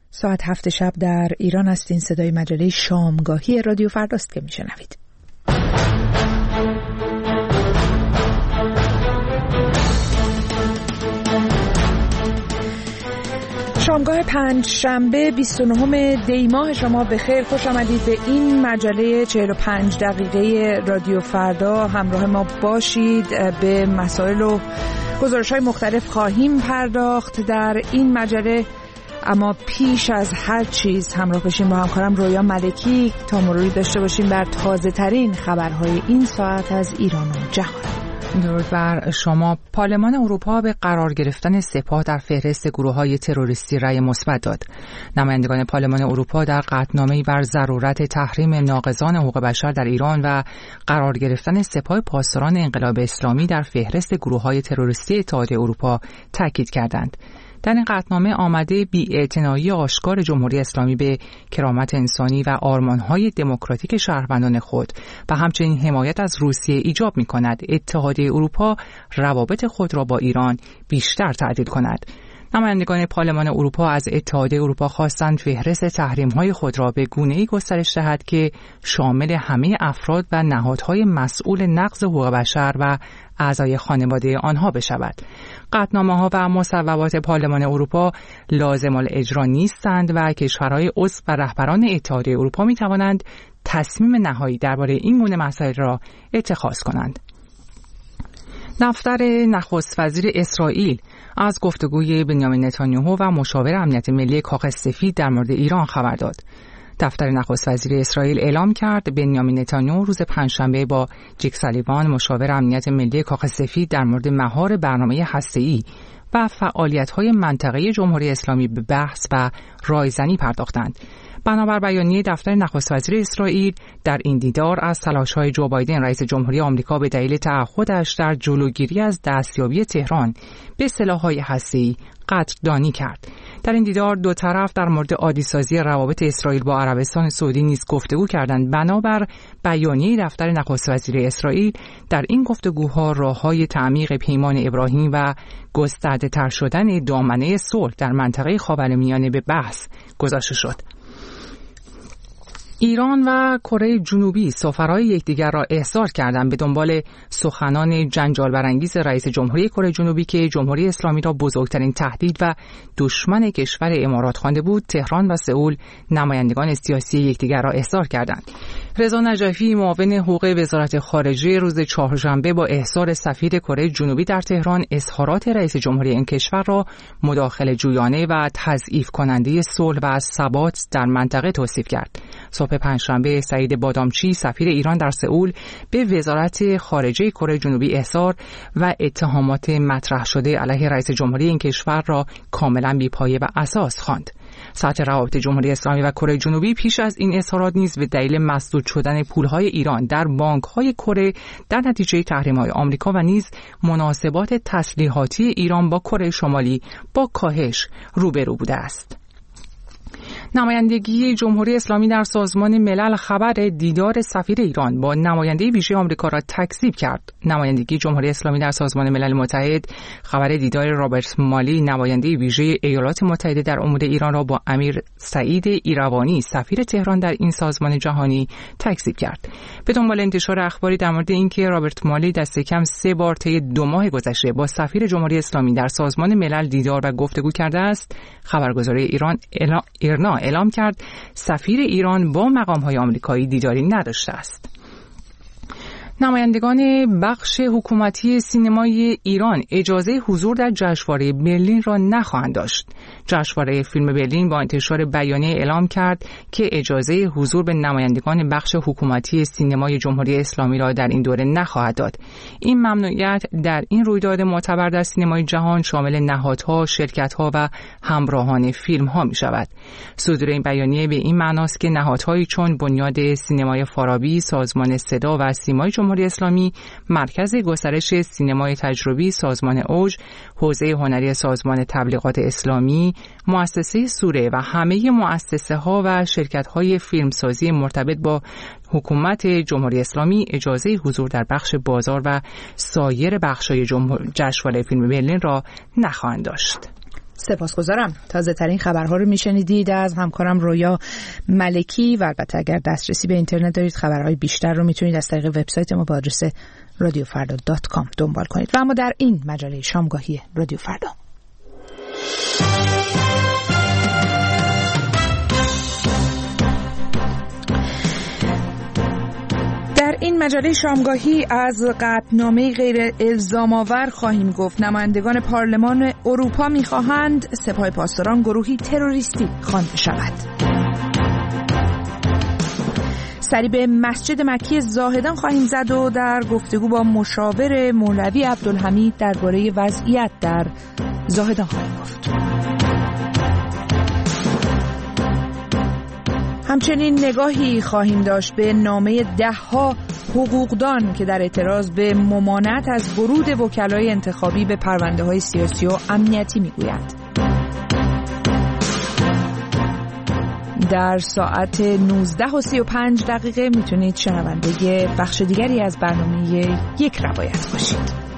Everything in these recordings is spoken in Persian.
ساعت 7 شب در ایران هستین. صدای مجله شامگاهی رادیو فرداست که میشنوید. شامگاه پنجشنبه 29 دی ماه شما بخیر. خوش آمدید به این مجله 45 دقیقه رادیو فردا. همراه ما باشید. به مسائل و گزارش‌های مختلف خواهیم پرداخت در این مجله، اما پیش از هر چیز همراه باشیم با همکارم رویا ملکی تا مروری داشته باشیم بر تازه ترین خبرهای این ساعت از ایران و جهان. درود بر شما. پارلمان اروپا به قرار گرفتن سپاه در فهرست گروه‌های تروریستی رأی مثبت داد. نمایندگان پارلمان اروپا در قطعنامه‌ای بر ضرورت تحریم ناقضان حقوق بشر در ایران و قرار گرفتن سپاه پاسداران انقلاب اسلامی در فهرست گروه‌های تروریستی اتحادیه اروپا تاکید کردند. در این قطعنامه آمده بی‌اعتنایی آشکار جمهوری اسلامی به کرامت انسانی و آرمان‌های دموکراتیک شهروندان خود و همچنین حمایت از روسیه ایجاب می‌کند اتحادیه اروپا روابط خود را با ایران بیشتر تعدیل کند. نمایندگان پارلمان اروپا از اتحادیه اروپا خواستند فهرست تحریم‌های خود را به گونه‌ای گسترش دهد که شامل همه افراد و نهادهای مسئول نقض حقوق بشر و اعضای خانواده آنها بشود. قطعنامه‌ها و مصوبات پارلمان اروپا لازم الاجرا نیستند و کشورهای عضو و رهبران اتحادیه اروپا می‌توانند تصمیم نهایی درباره این گونه مسائل را اتخاذ کنند. دفتر نخست وزیر اسرائیل از گفتگوی بنیامین نتانیاهو و مشاور امنیت ملی کاخ سفید در مورد ایران خبر داد. دفتر نخست وزیر اسرائیل اعلام کرد بنیامین نتانیاهو روز پنجشنبه با جک سالیوان مشاور امنیت ملی کاخ سفید در مورد مهار برنامه هسته‌ای و فعالیت‌های منطقه جمهوری اسلامی به بحث و رایزنی پرداختند. بنابر بیانیه دفتر نخست وزیر اسرائیل، در این دیدار از تلاش‌های جو بایدن رئیس جمهوری آمریکا به دلیل تعهدش در جلوگیری از دستیابی تهران به سلاح‌های هسته‌ای قدردانی کرد. در این دیدار دو طرف در مورد عادی‌سازی روابط اسرائیل با عربستان سعودی نیز گفتگو کردند. بنابر بیانیه دفتر نخست وزیر اسرائیل، در این گفتگوها راه‌های تعمیق پیمان ابراهیم و گسترده‌تر شدن دامنه صلح در منطقه خاورمیانه به بحث گذاشته شد. ایران و کره جنوبی سفرهای یکدیگر را احضار کردند به دنبال سخنان جنجال برانگیز رئیس جمهوری کره جنوبی که جمهوری اسلامی را بزرگترین تهدید و دشمن کشور امارات خوانده بود. تهران و سئول نمایندگان سیاسی یکدیگر را احضار کردند. رضا نجفی معاون حقوق وزارت خارجه روز چهارشنبه با احضار سفیر کره جنوبی در تهران اظهارات رئیس جمهوری این کشور را مداخله جویانه و تضعیف کننده صلح و ثبات در منطقه توصیف کرد. صبح پنجشنبه سعید بادامچی سفیر ایران در سئول به وزارت خارجه کره جنوبی احضار و اتهامات مطرح شده علیه رئیس جمهوری این کشور را کاملا بی‌پایه و اساس خواند. سطح روابط جمهوری اسلامی و کره جنوبی پیش از این اظهارات نیز به دلیل مسدود شدن پولهای ایران در بانک‌های کره در نتیجه تحریم‌های آمریکا و نیز مناسبات تسلیحاتی ایران با کره شمالی با کاهش روبرو بوده است. نمایندگی جمهوری اسلامی در سازمان ملل خبر دیدار سفیر ایران با نماینده ویژه آمریکا را تکذیب کرد. نمایندگی جمهوری اسلامی در سازمان ملل متحد خبر دیدار رابرت مالی نماینده ویژه ایالات متحده در امور ایران را با امیر سعید ایروانی سفیر تهران در این سازمان جهانی تکذیب کرد. به دنبال انتشار اخباری در مورد اینکه رابرت مالی دست کم 3 بار طی 2 ماه گذشته با سفیر جمهوری اسلامی در سازمان ملل دیدار و گفتگو کرده است، خبرگزاری ایران ایرنا اعلام کرد سفیر ایران با مقام‌های آمریکایی دیداری نداشته است. نمایندگان بخش حکومتی سینمای ایران اجازه حضور در جشنواره برلین را نخواهند داشت. جشنواره فیلم برلین با انتشار بیانیه اعلام کرد که اجازه حضور به نمایندگان بخش حکومتی سینمای جمهوری اسلامی را در این دوره نخواهد داد. این ممنوعیت در این رویداد معتبر در سینمای جهان شامل نهادها، شرکت‌ها و همراهان فیلم‌ها می‌شود. صدور این بیانیه به این معناست که نهادهایی چون بنیاد سینمای فارابی، سازمان صدا و سیمای جمهوری اسلامی، مرکز گسترش سینمای تجربی، سازمان اوج، حوزه هنری سازمان تبلیغات اسلامی، مؤسسه سوره و همه مؤسسه‌ها و شرکت‌های فیلمسازی مرتبط با حکومت جمهوری اسلامی اجازه حضور در بخش بازار و سایر بخش‌های جشنواره فیلم برلین را نخواهند داشت. سپاسگزارم. تازه ترین خبرها رو میشنیدید از همکارم رویا ملکی و البته اگر دسترسی به اینترنت دارید خبرهای بیشتر رو میتونید از طریق وبسایت ما با آدرس radiofarda.com دنبال کنید. و اما در این مجله شامگاهی رادیو فردا این مجله شامگاهی از قطعنامه غیر الزام آور خواهیم گفت. نمایندگان پارلمان اروپا می‌خواهند سپاه پاسداران گروهی تروریستی خوانده شود. سری به مسجد مکی زاهدان خواهیم زد و در گفتگو با مشاور مولوی عبدالحمید درباره وضعیت در زاهدان خواهیم گفت. همچنین نگاهی خواهیم داشت به نامه ده‌ها حقوقدان که در اعتراض به ممانعت از ورود وکلای انتخابی به پرونده‌های سیاسی و امنیتی میگویند. در ساعت 19:35 میتونید شنونده بخش دیگری از برنامه یک روایت باشید.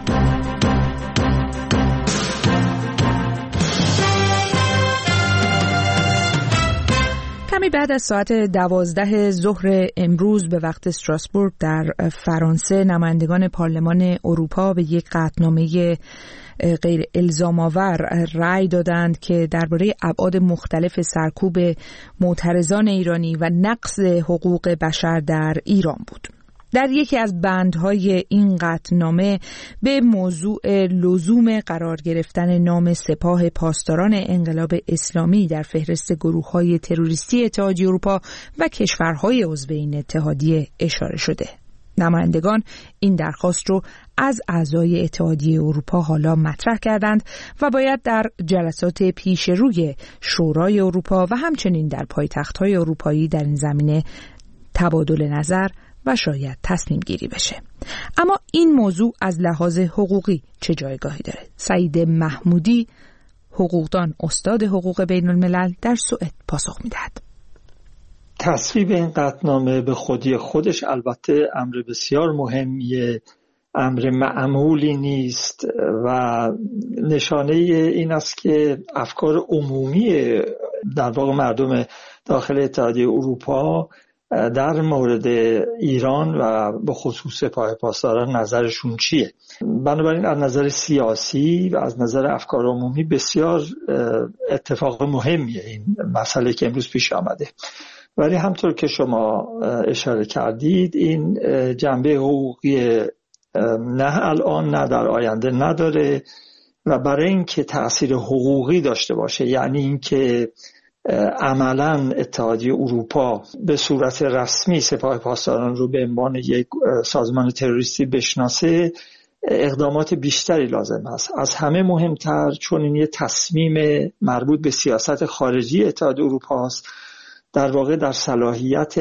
کمی بعد از ساعت 12 ظهر امروز به وقت استراسبورگ در فرانسه نمایندگان پارلمان اروپا به یک قطعنامه غیر الزام آور رأی دادند که درباره ابعاد مختلف سرکوب معترضان ایرانی و نقض حقوق بشر در ایران بود. در یکی از بندهای این قطعنامه به موضوع لزوم قرار گرفتن نام سپاه پاسداران انقلاب اسلامی در فهرست گروه‌های تروریستی اتحادیه اروپا و کشورهای عضو این اتحادیه اشاره شده. نمایندگان این درخواست رو از اعضای اتحادیه اروپا حالا مطرح کردند و باید در جلسات پیش روی شورای اروپا و همچنین در پایتخت‌های اروپایی در این زمینه تبادل نظر و شاید تصمیم گیری بشه. اما این موضوع از لحاظ حقوقی چه جایگاهی داره؟ سعید محمودی، حقوقدان، استاد حقوق بین الملل، در سوئد پاسخ میدهد. تصویب این قطعنامه به خودی خودش البته امر بسیار مهمیه، امر معمولی نیست و نشانه این است که افکار عمومی در واقع مردم داخل اتحادیه اروپا در مورد ایران و به خصوص سپاه پاسداران نظرشون چیه. بنابراین از نظر سیاسی و از نظر افکار عمومی بسیار اتفاق مهمیه این مسئله که امروز پیش آمده. ولی همطور که شما اشاره کردید این جنبه حقوقی نه الان نه در آینده نداره و برای اینکه تأثیر حقوقی داشته باشه، یعنی اینکه عملاً اتحادیه اروپا به صورت رسمی سپاه پاسداران رو به عنوان یک سازمان تروریستی بشناسه، اقدامات بیشتری لازم است. از همه مهمتر چون این یه تصمیم مربوط به سیاست خارجی اتحادیه اروپا است، در واقع در صلاحیت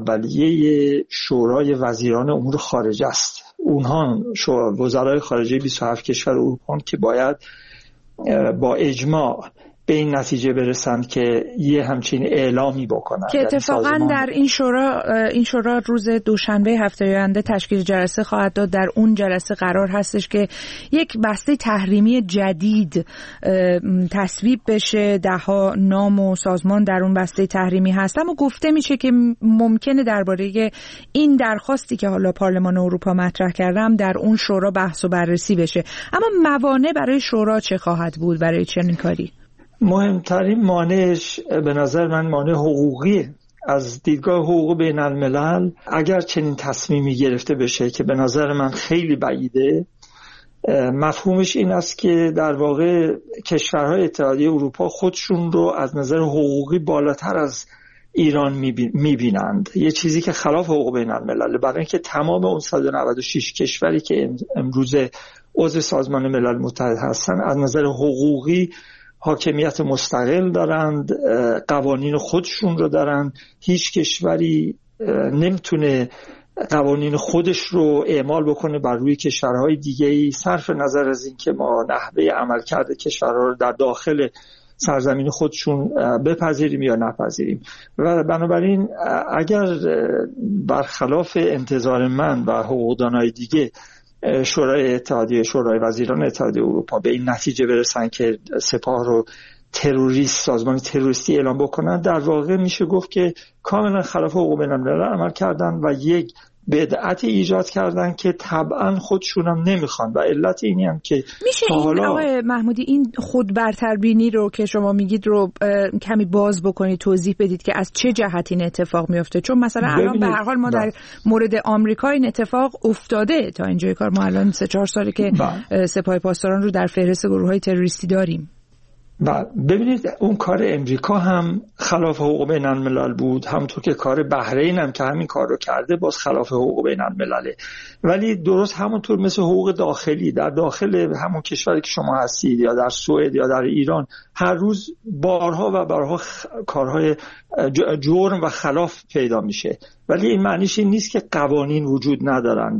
اولیه شورای وزیران امور خارجه است. اونها وزرای خارجه 27 کشور اروپا که باید با اجماع به این نتیجه برسند که یه همچین اعلامی بکنند که اتفاقا در این شورا روز دوشنبه هفته آینده تشکیل جلسه خواهد داد. در اون جلسه قرار هستش که یک بسته تحریمی جدید تصویب بشه. 10 نام و سازمان در اون بسته تحریمی هست، اما گفته میشه که ممکنه درباره این درخواستی که حالا پارلمان اروپا مطرح کردم در اون شورا بحث و بررسی بشه. اما موانع برای شورا چه خواهد بود برای چنین کاری؟ مهمترین مانعش به نظر من مانع حقوقیه. از دیدگاه حقوق بین الملل اگر چنین تصمیمی گرفته بشه که به نظر من خیلی بعیده، مفهومش این است که در واقع کشورهای اتحادیه اروپا خودشون رو از نظر حقوقی بالاتر از ایران میبینند، یه چیزی که خلاف حقوق بین الملل، برای اینکه تمام اون 196 کشوری که امروز عضو سازمان ملل متحد هستن از نظر حقوقی حاکمیت مستقل دارند، قوانین خودشون رو دارند. هیچ کشوری نمیتونه قوانین خودش رو اعمال بکنه بر روی کشورهای دیگه‌ای صرف نظر از این که ما نحوه عملکرد کشورها رو در داخل سرزمین خودشون بپذیریم یا نپذیریم. و بنابراین اگر برخلاف انتظار من و حقوقدانای دیگه شورای وزیران اتحادیه اروپا به این نتیجه برسن که سپاه رو تروریست، سازمان تروریستی اعلام بکنن، در واقع میشه گفت که کاملا خلاف حقوق بین‌الملل عمل کردن و یک بدعتی ایجاد کردن که طبعا خودشون هم نمیخوان. و علت اینی هم که میشه این آقای محمودی این خود برتربینی رو که شما میگید رو کمی باز بکنید، توضیح بدید که از چه جهت این اتفاق میفته؟ چون مثلا الان به هر حال ما در مورد آمریکا این اتفاق افتاده تا اینجای کار. ما الان 3-4 ساله که سپاه پاسداران رو در فهرست گروه‌های تروریستی داریم. ببینید اون کار امریکا هم خلاف حقوق بین الملل بود، همونطور که کار بحرین هم که همین کار رو کرده باز خلاف حقوق بین الملله. ولی درست همونطور مثل حقوق داخلی در داخل همون کشوری که شما هستید یا در سوئد یا در ایران هر روز بارها و بارها کارهای جرم و خلاف پیدا میشه، ولی این معنیش این نیست که قوانین وجود ندارند.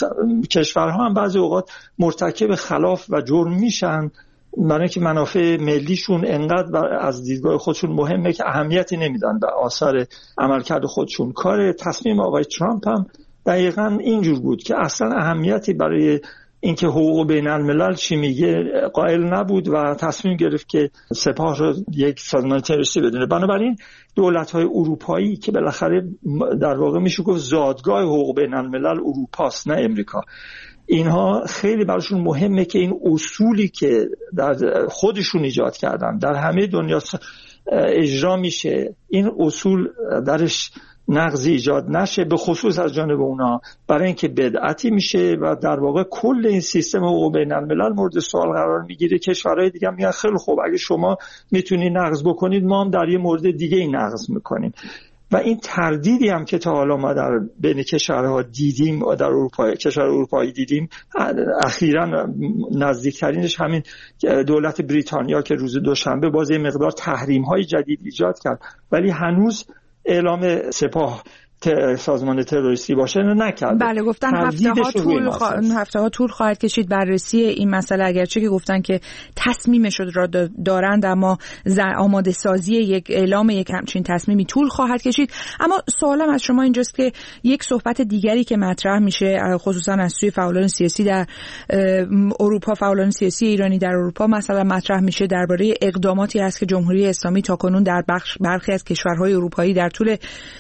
کشورها هم بعضی اوقات مرتکب خلاف و جرم میشن برای اینکه منافع ملیشون انقدر از دیدگاه خودشون مهمه که اهمیتی نمیدن به آثار عملکرد خودشون. کار تصمیم آقای ترامپ هم دقیقاً اینجور بود که اصلا اهمیتی برای اینکه حقوق بین الملل چی میگه قائل نبود و تصمیم گرفت که سپاه رو یک سازمان تروریستی بدونه. بنابراین دولت‌های اروپایی که بالاخره در واقع میشه گفت زادگاه حقوق بین الملل اروپاست نه امریکا، اینها خیلی براشون مهمه که این اصولی که در خودشون ایجاد کردن در همه دنیا اجرا میشه، این اصول درش نقضی ایجاد نشه، به خصوص از جانب اونا، برای اینکه بدعتی میشه و در واقع کل این سیستم حقوق بین الملل مورد سوال قرار میگیره. کشورهای دیگه میگن خیلی خوب اگه شما میتونید نقض بکنید ما هم در یه مورد دیگه این نقض میکنیم. و این تردیدی هم که تا حالا ما در بین کشورها دیدیم و در اروپا کشور اروپایی دیدیم، اخیراً نزدیکترینش همین دولت بریتانیا که روز دوشنبه باز یه مقدار تحریم‌های جدید ایجاد کرد، ولی هنوز اعلام سپاه سازمان تروریستی باشه نکرد. بله گفتن هفته ها طول خواهد کشید بررسی این مسئله، اگرچه که گفتن که تصمیمش را دارند اما آماده سازی یک اعلام یک همچین تصمیمی طول خواهد کشید. اما سوالم از شما اینجاست که یک صحبت دیگری که مطرح میشه خصوصا از سوی فعالان سیاسی در اروپا، فعالان سیاسی ایرانی در اروپا مثلا مطرح میشه درباره اقداماتی است که جمهوری اسلامی تاکنون در برخی از کشورهای اروپایی در طول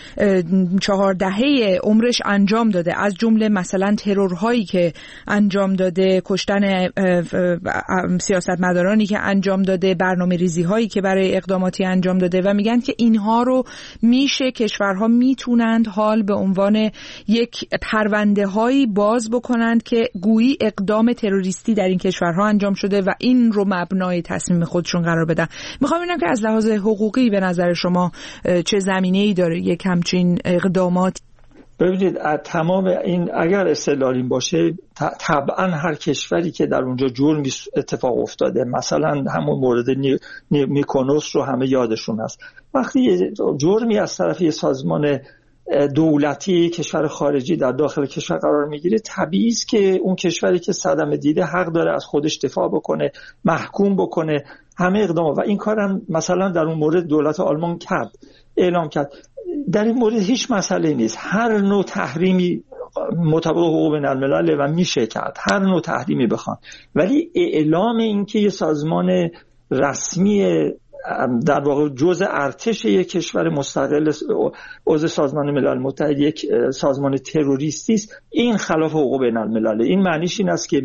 4 دهه عمرش انجام داده، از جمله مثلا ترورهایی که انجام داده، کشتن سیاستمدارانی که انجام داده، برنامه‌ریزی هایی که برای اقداماتی انجام داده و میگن که اینها رو میشه کشورها میتونند حال به عنوان یک پرونده هایی باز بکنند که گویی اقدام تروریستی در این کشورها انجام شده و این رو مبنای تصمیم خودشون قرار بدن. میخوام ببینم که از لحاظ حقوقی به نظر شما چه زمینه‌ای داره یک همچین اقدامات؟ ببینید تمام این اگر استدلال باشه طبعا هر کشوری که در اونجا جرم اتفاق افتاده، مثلا همون مورد میکونوس رو همه یادشون هست، وقتی جرمی از طرف یه سازمان دولتی کشور خارجی در داخل کشور قرار میگیره، طبیعی است که اون کشوری که صدمه دیده حق داره از خودش دفاع بکنه، محکوم بکنه همه اقدام. و این کارم مثلا در اون مورد دولت آلمان کرد، اعلام کرد. در این مورد هیچ مسئله نیست، هر نوع تحریمی مطابق حقوق بین الملل و میشه کرد، هر نوع تحریمی بخوان، ولی اعلام این که یه سازمان رسمی در واقع جزء ارتش یک کشور مستقل عضو سازمان ملل متحد یک سازمان تروریستی است، این خلاف حقوق بین الملل. این معنیش این است که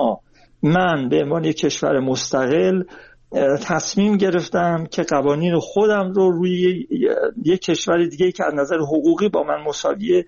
من به عنوان یک کشور مستقل تصمیم گرفتم که قوانین خودم رو روی یک کشور دیگه که از نظر حقوقی با من مساویه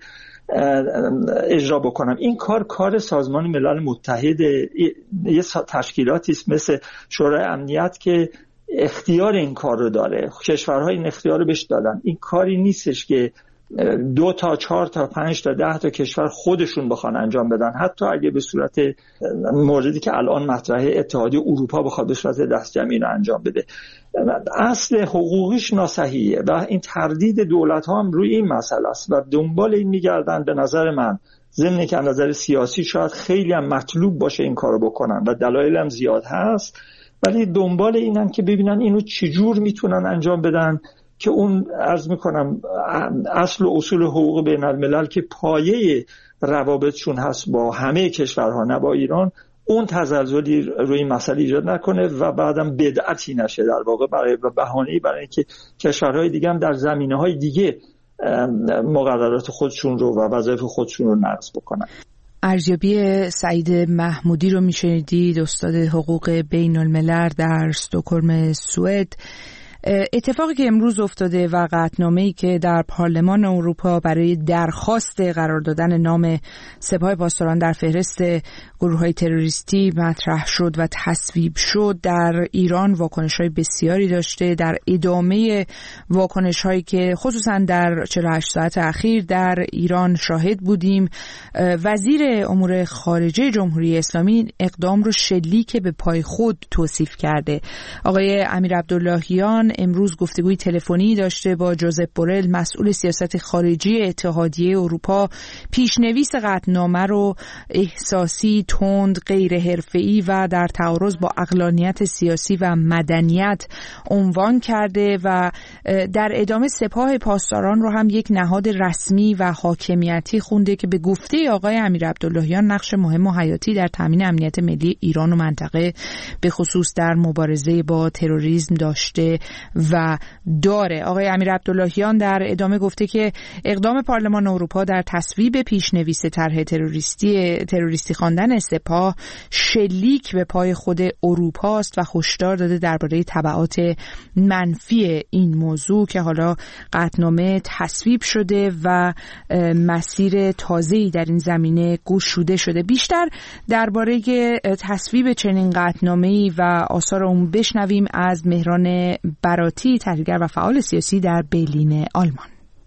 اجرا بکنم. این کار سازمان ملل متحد، یه تشکیلاتی است مثل شورای امنیت که اختیار این کار رو داره، کشورها این اختیار رو بهش دادن. این کاری نیستش که 2 تا 4 تا 5 تا 10 تا کشور خودشون بخوان انجام بدن، حتی اگه به صورت موردی که الان مطرحه اتحادیه اروپا بخواد به صورت دست جمعی رو انجام بده. اصل حقوقیش ناصحیحه و این تردید دولت ها هم روی این مسئله است و دنبال این میگردن. به نظر من ضمن که از نظر سیاسی شاید خیلی هم مطلوب باشه این کارو بکنن و دلایل هم زیاد هست، ولی دنبال اینن که ببینن اینو چجور میتونن انجام بدن که اون عرض میکنم اصل و اصول حقوق بین الملل که پایه روابطشون هست با همه کشورها نه با ایران، اون تزلزلی روی مسئله ایجاد نکنه و بعدم بدعتی نشه در واقع برای بهانه‌ای برای اینکه کشورهای دیگه هم در زمینه‌های دیگه مقررات خودشون رو و وظایف خودشون رو نقض بکنن. ارزیابی سعید محمودی رو میشنیدید، استاد حقوق بین الملل در استکهلم سوئد. اتفاقی که امروز افتاده و قطعنامه‌ای که در پارلمان اروپا برای درخواست قرار دادن نام سپاه پاسداران در فهرست گروه‌های تروریستی مطرح شد و تصویب شد، در ایران واکنش‌های بسیاری داشته. در ادامه واکنش‌هایی که خصوصا در 48 ساعت اخیر در ایران شاهد بودیم، وزیر امور خارجه جمهوری اسلامی اقدام رو شلیک به پای خود توصیف کرده. آقای امیر عبداللهیان امروز گفتگوی تلفنی داشته با جوزپ بورل، مسئول سیاست خارجی اتحادیه اروپا. پیشنویس قطعنامه رو احساسی، تند، غیر حرفه‌ای و در تعارض با عقلانیت سیاسی و مدنیت عنوان کرده و در ادامه سپاه پاسداران رو هم یک نهاد رسمی و حاکمیتی خونده که به گفته آقای امیر عبداللهیان نقش مهم و حیاتی در تامین امنیت ملی ایران و منطقه به خصوص در مبارزه با تروریسم داشته و داره. آقای امیر عبداللهیان در ادامه گفته که اقدام پارلمان اروپا در تصویب پیشنویس طرح تروریستی خواندن سپاه شلیک به پای خود اروپا است و هشدار داده درباره تبعات منفی این موضوع که حالا قطعنامه تصویب شده و مسیر تازه‌ای در این زمینه گشوده شده. بیشتر درباره تصویب چنین قطعنامه‌ای و آثار اون بشنویم از مهران براتی، تحلیلگر و فعال سیاسی در برلین آلمان.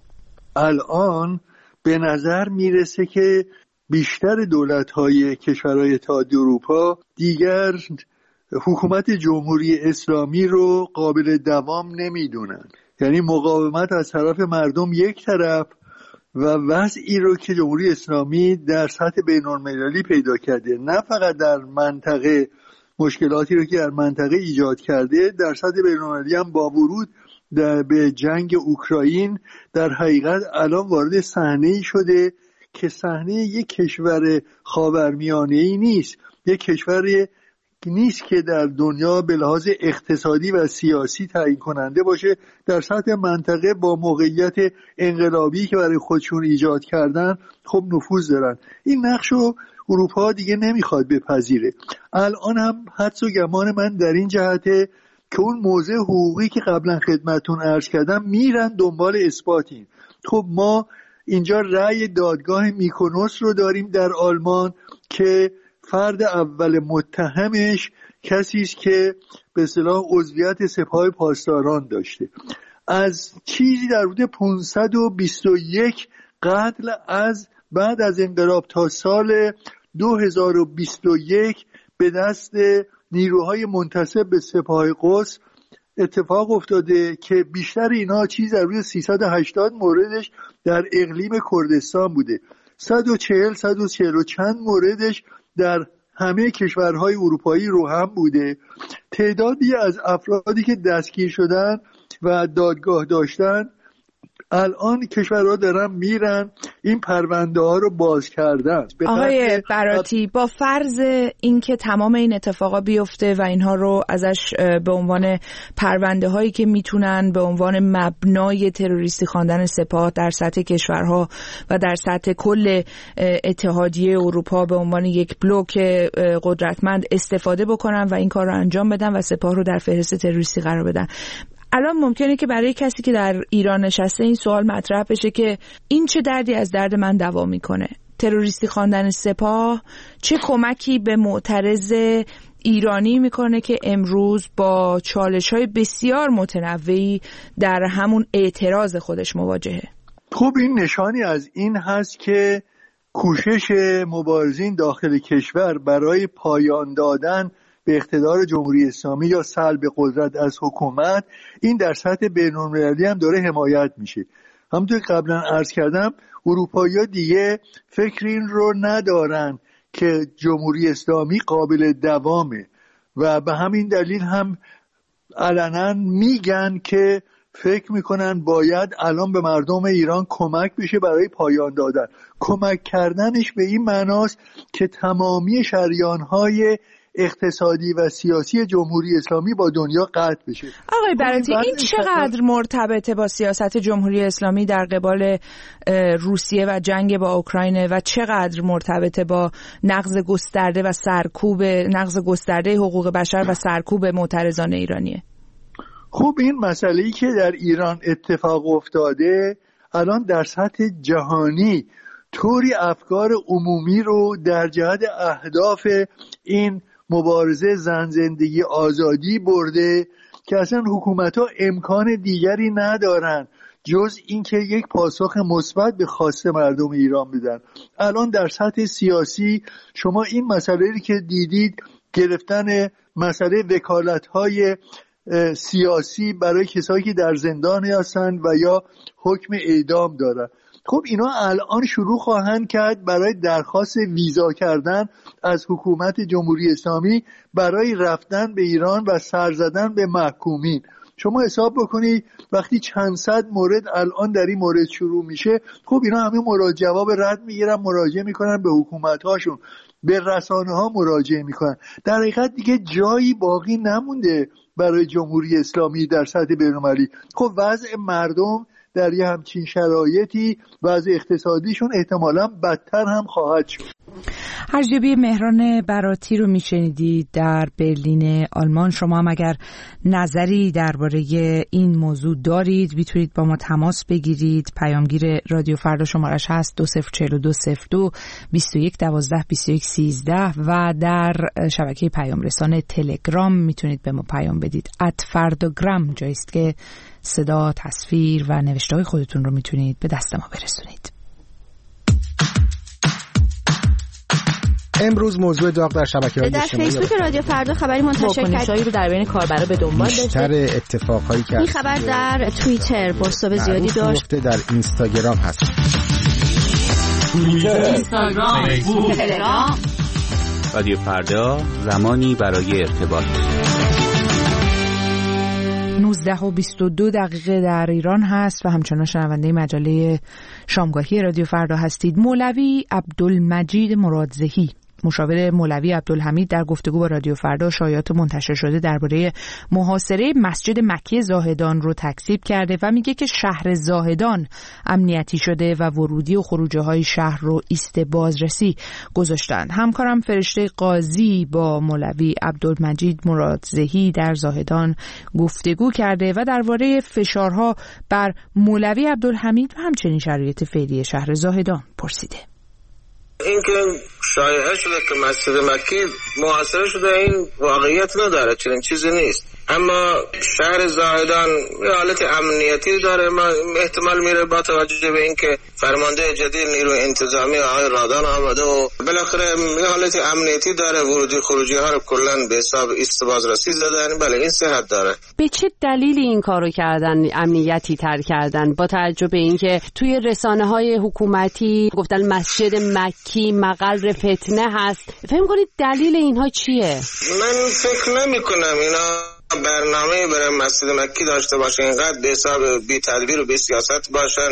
الان به نظر میرسه که بیشتر دولت‌های کشورهای اتحادیه اروپا دیگر حکومت جمهوری اسلامی رو قابل دوام نمیدونن. یعنی مقاومت از طرف مردم یک طرف و وضعی رو که جمهوری اسلامی در سطح بین‌المللی پیدا کرده، نه فقط در منطقه، مشکلاتی رو که در منطقه ایجاد کرده، در سطح بین‌المللی هم با ورود به جنگ اوکراین در حقیقت الان وارد صحنه‌ای شده که صحنه یک کشور خاورمیانه‌ای نیست، یک کشور نیست که در دنیا به لحاظ اقتصادی و سیاسی تعیین کننده باشه. در سطح منطقه با موقعیت انقلابی که برای خودشون ایجاد کردن خب نفوذ دارن. این نقشو اروپا دیگه نمیخواد بپذیره. الان هم حدس و گمان من در این جهته که اون موضع حقوقی که قبلا خدمتتون عرض کردم میرن دنبال اثباتین. خب ما اینجا رأی دادگاه میکونوس رو داریم در آلمان که فرد اول متهمش کسی است که به اصطلاح عضویت سپاه پاسداران داشته. از چیزی در حدود 521 قتل از بعد از انقلاب تا سال 2021 به دست نیروهای منتسب به سپاه قدس اتفاق افتاده که بیشتر اینا چیز در حدود 380 موردش در اقلیم کردستان بوده، 140 چند موردش در همه کشورهای اروپایی رو هم بوده. تعدادی از افرادی که دستگیر شدن و دادگاه داشتن الان کشورها دارن میرن این پرونده ها رو باز کردن. آقای براتی، با فرض اینکه تمام این اتفاقا بیفته و اینها رو ازش به عنوان پرونده هایی که میتونن به عنوان مبنای تروریستی خواندن سپاه در سطح کشورها و در سطح کل اتحادیه اروپا به عنوان یک بلوک قدرتمند استفاده بکنن و این کار رو انجام بدن و سپاه رو در فهرست تروریستی قرار بدن، الان ممکنه که برای کسی که در ایران نشسته این سوال مطرح بشه که این چه دردی از درد من دوا میکنه؟ تروریستی خواندن سپاه چه کمکی به معترض ایرانی میکنه که امروز با چالش‌های بسیار متنوعی در همون اعتراض خودش مواجهه؟ خب این نشانی از این هست که کوشش مبارزین داخل کشور برای پایان دادن به اقتدار جمهوری اسلامی یا سلب قدرت از حکومت، این در سطح بین‌المللی هم داره حمایت میشه. همونطور که قبلا عرض کردم اروپایی‌ها دیگه فکر این رو ندارن که جمهوری اسلامی قابل دوامه و به همین دلیل هم علنا میگن که فکر میکنن باید الان به مردم ایران کمک بشه برای پایان دادن. کمک کردنش به این معناست که تمامی شریانهای اقتصادی و سیاسی جمهوری اسلامی با دنیا قطع بشه. آقای براتی، این چقدر مرتبطه با سیاست جمهوری اسلامی در قبال روسیه و جنگ با اوکراین و چقدر مرتبطه با نقض گسترده حقوق بشر و سرکوب معترضان ایرانیه؟ خب این مسئله‌ای که در ایران اتفاق افتاده الان در سطح جهانی طوری افکار عمومی رو در جهت اهداف این مبارزه زن زندگی آزادی برده که اصلا حکومت‌ها امکان دیگری ندارن جز اینکه یک پاسخ مثبت به خواست مردم ایران بدن. الان در سطح سیاسی شما این مسئله‌ای که دیدید، گرفتن مسئله وکالت‌های سیاسی برای کسایی که در زندان هستند و یا حکم اعدام دارن، خب اینا الان شروع خواهند کرد برای درخواست ویزا کردن از حکومت جمهوری اسلامی برای رفتن به ایران و سر زدن به محکومین. شما حساب بکنید وقتی چند صد مورد الان در این مورد شروع میشه، خب اینا همه جواب رد میگیرن، مراجعه میکنن به حکومت هاشون، به رسانه ها مراجعه میکنن. در حقیقت دیگه جایی باقی نمونده برای جمهوری اسلامی در سطح بین‌المللی. خب وضع مردم در یه همچین شرایطی وضع اقتصادیشون احتمالاً بدتر هم خواهد شد. ارجبی مهران براتی رو میشنیدید در برلین آلمان. شما هم اگر نظری درباره این موضوع دارید میتونید با ما تماس بگیرید. پیامگیر رادیو فردا شمارش هست 204202 21 12 21 13 و در شبکه پیام رسان تلگرام میتونید به ما پیام بدید. @فرداگرام جاییست که صدا، تصویر و نوشته‌های خودتون رو میتونید به دست ما برسونید. امروز موضوع داغ در شبکه‌های اجتماعی در فیسبوک رادیو فردا خبری منتشر کرد رو در بین کاربرا به دنبال داشته. بیشتر اتفاقایی که این خبر در توییتر بازتاب زیادی داشت. در اینستاگرام هست. اینستاگرام، فیسبوک، تلگرام. رادیو فردا، زمانی برای ارتباط. 19:22 در ایران هست و همچنان شنونده مجله شامگاهی رادیو فردا هستید. مولوی عبدالمجید مرادزهی، مشاور مولوی عبدالحمید، در گفتگو با رادیو فردا شایعات منتشر شده درباره محاصره مسجد مکی زاهدان رو تکذیب کرده و میگه که شهر زاهدان امنیتی شده و ورودی و خروجه های شهر رو ایست بازرسی گذاشتن. همکارم فرشته قاضی با مولوی عبدالمجید مرادزهی در زاهدان گفتگو کرده و درباره فشارها بر مولوی عبدالحمید و همچنین شرایط فعلی شهر زاهدان پرسیده. این که شایعه شده که مسجد مکی محاصره شده این واقعیت نداره، چنین چیزی نیست. اما شهر زاهدان یه حالت امنیتی داره. احتمال میره با توجه به این که فرمانده جدید نیروی انتظامی آقای رادان آمده و بالاخره یه حالت امنیتی داره، ورودی خروجی ها رو کلا به حساب ایست بازرسی زدن. بله این صحت داره. به چه دلیلی این کارو کردن، امنیتی تر کردن، با توجه به این که توی رسانه‌های حکومتی گفتن مسجد مکی مقر فتنه هست؟ فهم کنید دلیل اینها چیه؟ من فکر نمی‌کنم اینا برنامه برای مسجد مکی داشته باشه، اینقدر به حساب بی تدبیر و بی سیاست باشن.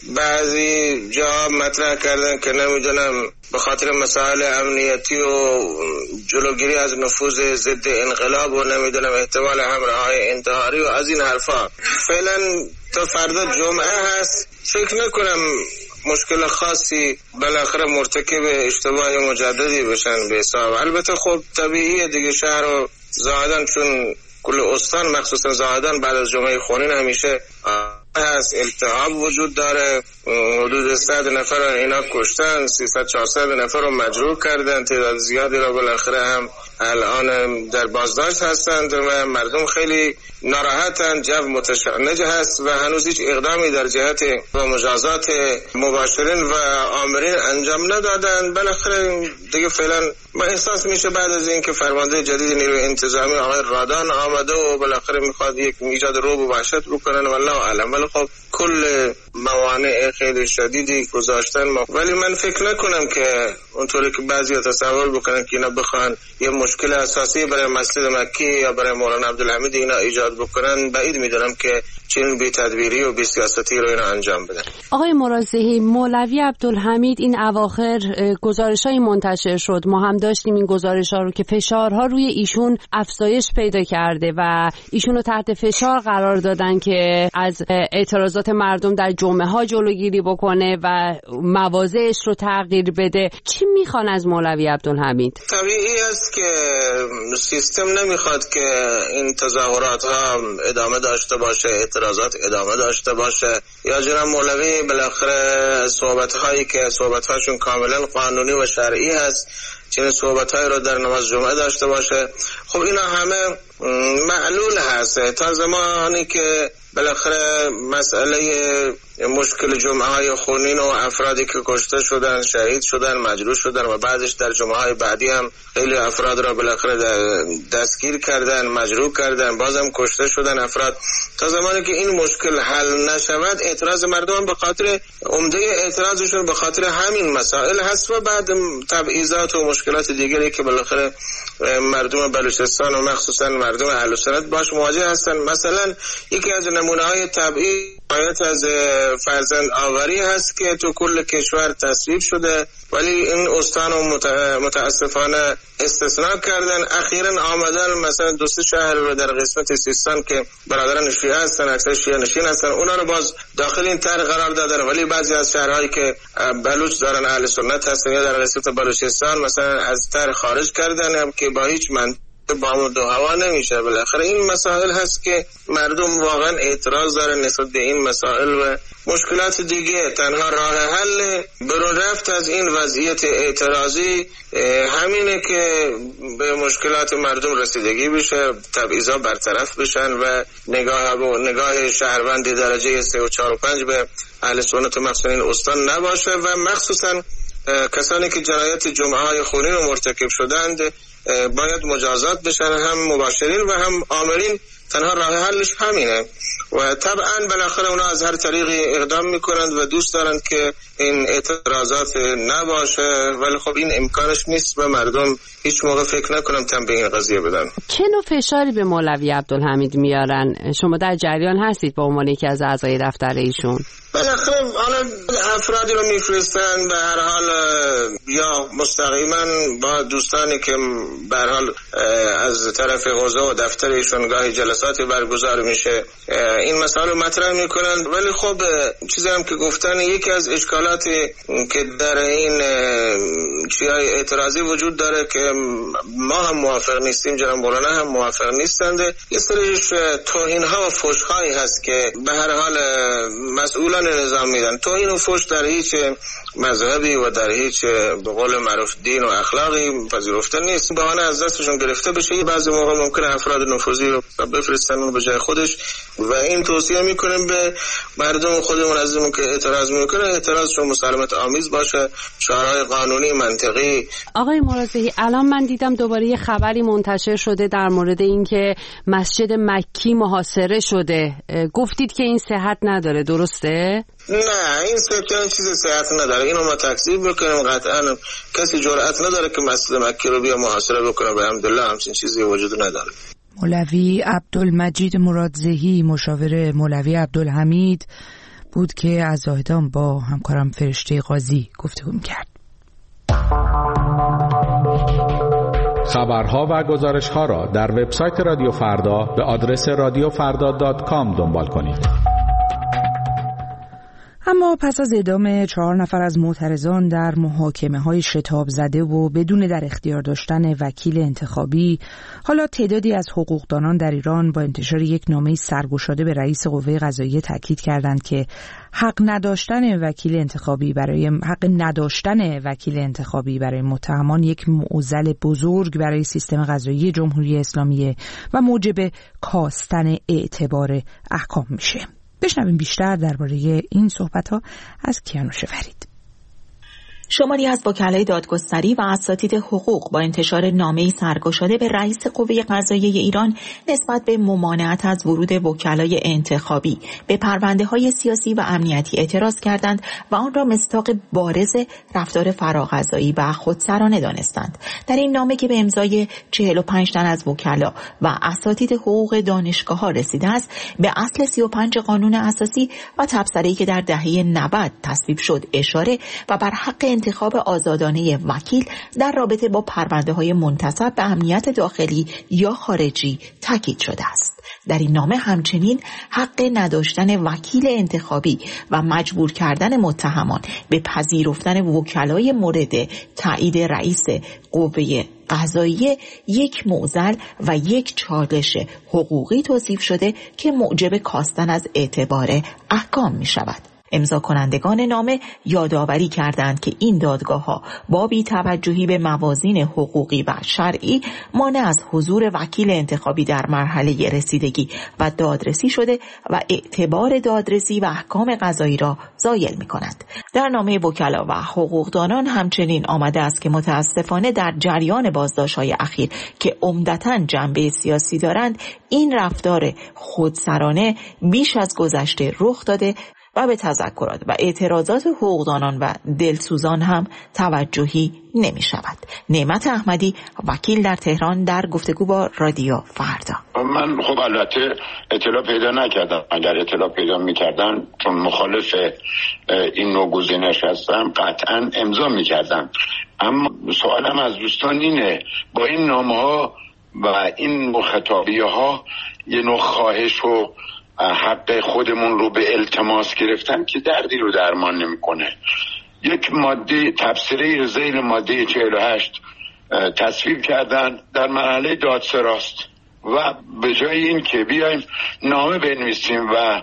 بعضی جا مطرح کردن که نمیدونم به خاطر مسائل امنیتی و جلوگیری از نفوذ ضد انقلاب و نمیدونم احتمال همراه‌های انتحاری و از این حرفا. فعلا تا فردا جمعه هست، فکر نکنم مشکل خاصی بالاخره مرتکب اشتباه مجددی بشن به حساب. البته خب طبیعیه دیگه، شهر و زاهدان چون کل استان مخصوصا زاهدان بعد از جمعه خونین همیشه هست، التهاب وجود داره. حدود 100 نفر اینا کشتن، 300-400 نفر رو مجروح کردن، تعداد زیادی رو بالاخره هم الان در بازداشت هستند و مردم خیلی ناراحتن، جو متشنج هست و هنوز هیچ اقدامی در جهت و مجازات مباشرین و آمرین انجام ندادن. بالاخره دیگه فعلا ما احساس میشه بعد از این که فرمانده جدید نیروی انتظامی آقای رادان آمده و بالاخره میخواد یک ایجاد رعب و وحشت بکنن والله اعلم. ولی خب کل موانع خیلی شدیدی گذاشتن ولی من فکر نکنم که اونطوری که بعضی تصور بکنن که اینا بخوان یه مشکل اساسی برای مسجد مکی یا برای مولانا عبدالحمید اینا ایجاد بکنن. بعید میدونم که چنین بی‌تدبیری و بی‌سیاستی رو اینا انجام بدن. آقای مرادزهی، مولوی عبدالحمید این اواخر گزارش‌های منتشر شد، ما هم داشتیم این گزارش‌ها رو که فشارها روی ایشون افزایش پیدا کرده و ایشون رو تحت فشار قرار دادن که از اعتراضات مردم در جمعه‌ها جلوگیری بکنه و مواضعش رو تغییر بده. چی میخوان از مولوی عبدالحمید؟ طبیعی است که سیستم نمیخواد که این تظاهرات ها ادامه داشته باشه، اعتراضات ادامه داشته باشه. یا جناب مولوی بالاخره صحبت هایی که صحبت هاشون کاملا قانونی و شرعی هست، چنین صحبت های رو در نماز جمعه داشته باشه. خب اینا همه معلول هست تا زمانی که بالاخره مسئله مشکل جمعه های خونین و افرادی که کشته شدن، شهید شدن، مجروح شدن و بعدش در جمعه های بعدی هم خیلی افراد را بالاخره دستگیر کردن، مجروح کردن، بازم کشته شدن افراد. تا زمانی که این مشکل حل نشود، اعتراض مردم به خاطر عمده اعتراضشون به خاطر همین مسائل هست و بعد تبعیضات و مشکلات دیگری که بالاخره مردم بلوچستان و مخصوصا مردم اهل سنت باش مواجه هستن. مثلا یکی از نمونه‌های طبیعی حمایت از فرزند آوری هست که تو کل کشور تصویب شده، ولی این استان رو متاسفانه استثناء کردن. اخیراً آمدن مثلا دو سه شهر رو در قسمت سیستان که برادران شیعه هستن، اکثر شیعه نشین هستن، اونا رو باز داخل این طرح قرار دادن، ولی بعضی از شهرهایی که بلوچ دارن اهل سنت هستن یا در قسمت بلوچستان مثلا از طرح خارج کردن که با هیچ بامد و هوا نمیشه. بالاخره این مسائل هست که مردم واقعا اعتراض دارن نسبت به این مسائل و مشکلات دیگه. تنها راه حل برون رفت از این وضعیت اعتراضی همینه که به مشکلات مردم رسیدگی بشه، تبعیضا برطرف بشن و نگاه شهروندی درجه 3 و 4 و 5 به اهل سنت مخصوصا این استان نباشه و مخصوصا کسانی که جنایت جمعه های خونین رو مرتکب شدند باید مجازات بشن، هم مباشرین و هم آمرین. تنها راه حلش همینه و طبعا بالاخره اونا از هر طریقی اقدام میکنند و دوست دارند که این اعتراضات نباشه، ولی خب این امکانش نیست و مردم هیچ موقع فکر نکنم تن به این قضیه بدن. چه نوع فشاری به مولوی عبدالحمید میارن؟ شما در جریان هستید به عنوان یکی از اعضای دفتر ایشون؟ بالاخره حالا افرادی رو میفرستن به هر حال یا مستقیما با دوستانی که به هر حال از طرف حوزه و دفتر ایشون گاهی جلساتی برگزار میشه این مسائل رو مطرح میکنن. ولی خب چیزی هم که گفتن، یکی از اشکالاتی که در این چیای اعتراضی وجود داره که ما هم موافق نیستیم، جناب مولانا هم موافق نیستند، یه سریش توهین ها و فحش هایی هست که به هر حال مسئولان نظام میدن. توهین و فحش در هیچ مذهبی و در هیچ به قول معروف دین و اخلاقی پذیرفته نیست. بهانه از دستشون گرفته بشه. بعضی موقع ممکنه افراد نفوذی رو بفرستن اون به جای خودش و این توصیه میکنیم به مردم خودمون عزیزمون که اعتراض میکنه اعتراضشون مسالمت آمیز باشه، شعارهای قانونی منطقی. آقای مرادزهی، الان من دیدم دوباره یه خبری منتشر شده در مورد اینکه مسجد مکی محاصره شده. گفتید که این صحت نداره، درسته؟ نه، این چیز صحت نداره. اینو ما تکذیب میکنیم. قطعا کسی جرئت نداره که مسجد مکی رو بیا محاصره بکنه. الحمدلله همچین چیزی وجود نداره. مولوی عبدالمجید مرادزهی، مشاور مولوی عبدالحمید بود که از زاهدان با همکارم فرشته قاضی گفتگو می‌کرد. خبرها و گزارش‌ها را در وبسایت رادیو فردا به آدرس radiofarda.com دنبال کنید. اما پس از اعدام 4 نفر از معترضان در محاکمه‌های شتاب زده و بدون در اختیار داشتن وکیل انتخابی، حالا تعدادی از حقوقدانان در ایران با انتشار یک نامه سرگشاده به رئیس قوه قضاییه تاکید کردند که حق نداشتن وکیل انتخابی برای متهمان یک معضل بزرگ برای سیستم قضایی جمهوری اسلامی و موجب کاستن اعتبار احکام میشه. بشنویم بیشتر درباره این صحبت‌ها از کیانوش فرید. شماری از وکلای دادگستری و اساتید حقوق با انتشار نامه‌ای سرگشاده به رئیس قوه قضاییه ایران نسبت به ممانعت از ورود وکلای انتخابی به پرونده‌های سیاسی و امنیتی اعتراض کردند و آن را مصداق بارز رفتار فراقضایی و خودسرانه دانستند. در این نامه که به امضای 45 تن از وکلا و اساتید حقوق دانشگاه‌ها رسیده است، به اصل 35 قانون اساسی و تبصره‌ای که در دهه 90 تصویب شد اشاره و بر حق انتخاب آزادانه وکیل در رابطه با پرونده‌های منتسب به امنیت داخلی یا خارجی تاکید شده است. در این نامه همچنین حق نداشتن وکیل انتخابی و مجبور کردن متهمان به پذیرفتن وکلای مورد تایید رئیس قوه قضاییه یک معضل و یک چالش حقوقی توصیف شده که موجب کاستن از اعتبار احکام می شود. امضا کنندگان نامه یادآوری کردند که این دادگاه‌ها با بی‌توجهی به موازین حقوقی و شرعی مانع از حضور وکیل انتخابی در مرحله رسیدگی و دادرسی شده و اعتبار دادرسی و احکام قضایی را زایل می‌کنند. در نامه وکلا و حقوقدانان همچنین آمده است که متاسفانه در جریان بازداشت‌های اخیر که عمدتاً جنبه سیاسی دارند، این رفتار خودسرانه بیش از گذشته رخ داده و به تذکرات و اعتراضات حقوقدانان و دلسوزان هم توجهی نمی شود. نعمت احمدی، وکیل در تهران، در گفتگو با رادیو فردا. من خب البته اطلاع پیدا نکردم. اگر اطلاع پیدا میکردم چون مخالف این نوع گزینش هستم قطعا امضا میکردم. اما سوالم از دوستان اینه، با این نامه ها و این خطابیه ها یه نوع خواهش و حق خودمون رو به التماس گرفتن که دردی رو درمان نمیکنه. یک ماده تبصره ذیل ماده 48 تصویب کردن در مرحله دادسراست و به جای این که بیایم نامه بنویسیم و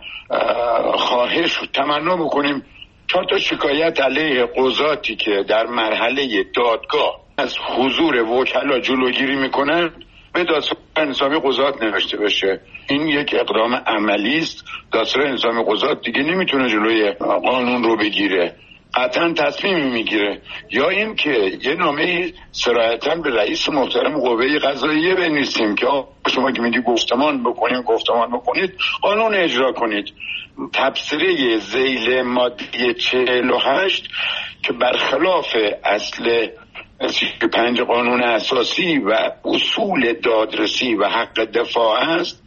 خواهش و تمنا بکنیم 4 تا شکایت علیه قضاتی که در مرحله دادگاه از حضور وکلا جلوگیری میکنن به دادسرای نظامی قضات نوشته بشه، این یک اقدام عملی است. دادسرای نظامی قضات دیگه نمیتونه جلوی قانون رو بگیره، قطعا تصمیمی میگیره. یا این که یه نامه صراحتاً به رئیس محترم قوه قضاییه بنویسیم که شما که میگی گفتمان بکنید قانون اجرا کنید. تبصره ذیل ماده 48 که برخلاف اصل 35 قانون اساسی و اصول دادرسی و حق دفاع است،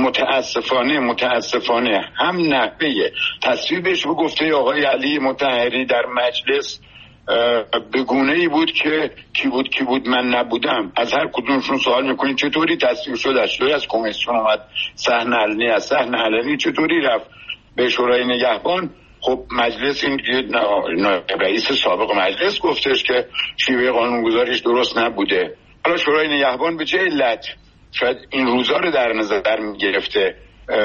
متاسفانه هم نحوه تصویبش به گفته آقای علی مطهری در مجلس به گونه‌ای بود که کی بود من نبودم. از هر کدومشون سوال میکنید چطوری تصویب شد، چطوری از کمیسیون اومد صحن علنی، از صحن علنی چطوری رفت به شورای نگهبان. خب مجلس این رئیس سابق مجلس گفتش که شیوه قانونگذاریش درست نبوده. حالا شورای نگهبان به چه علت شاید این روزا رو در نظر میگرفته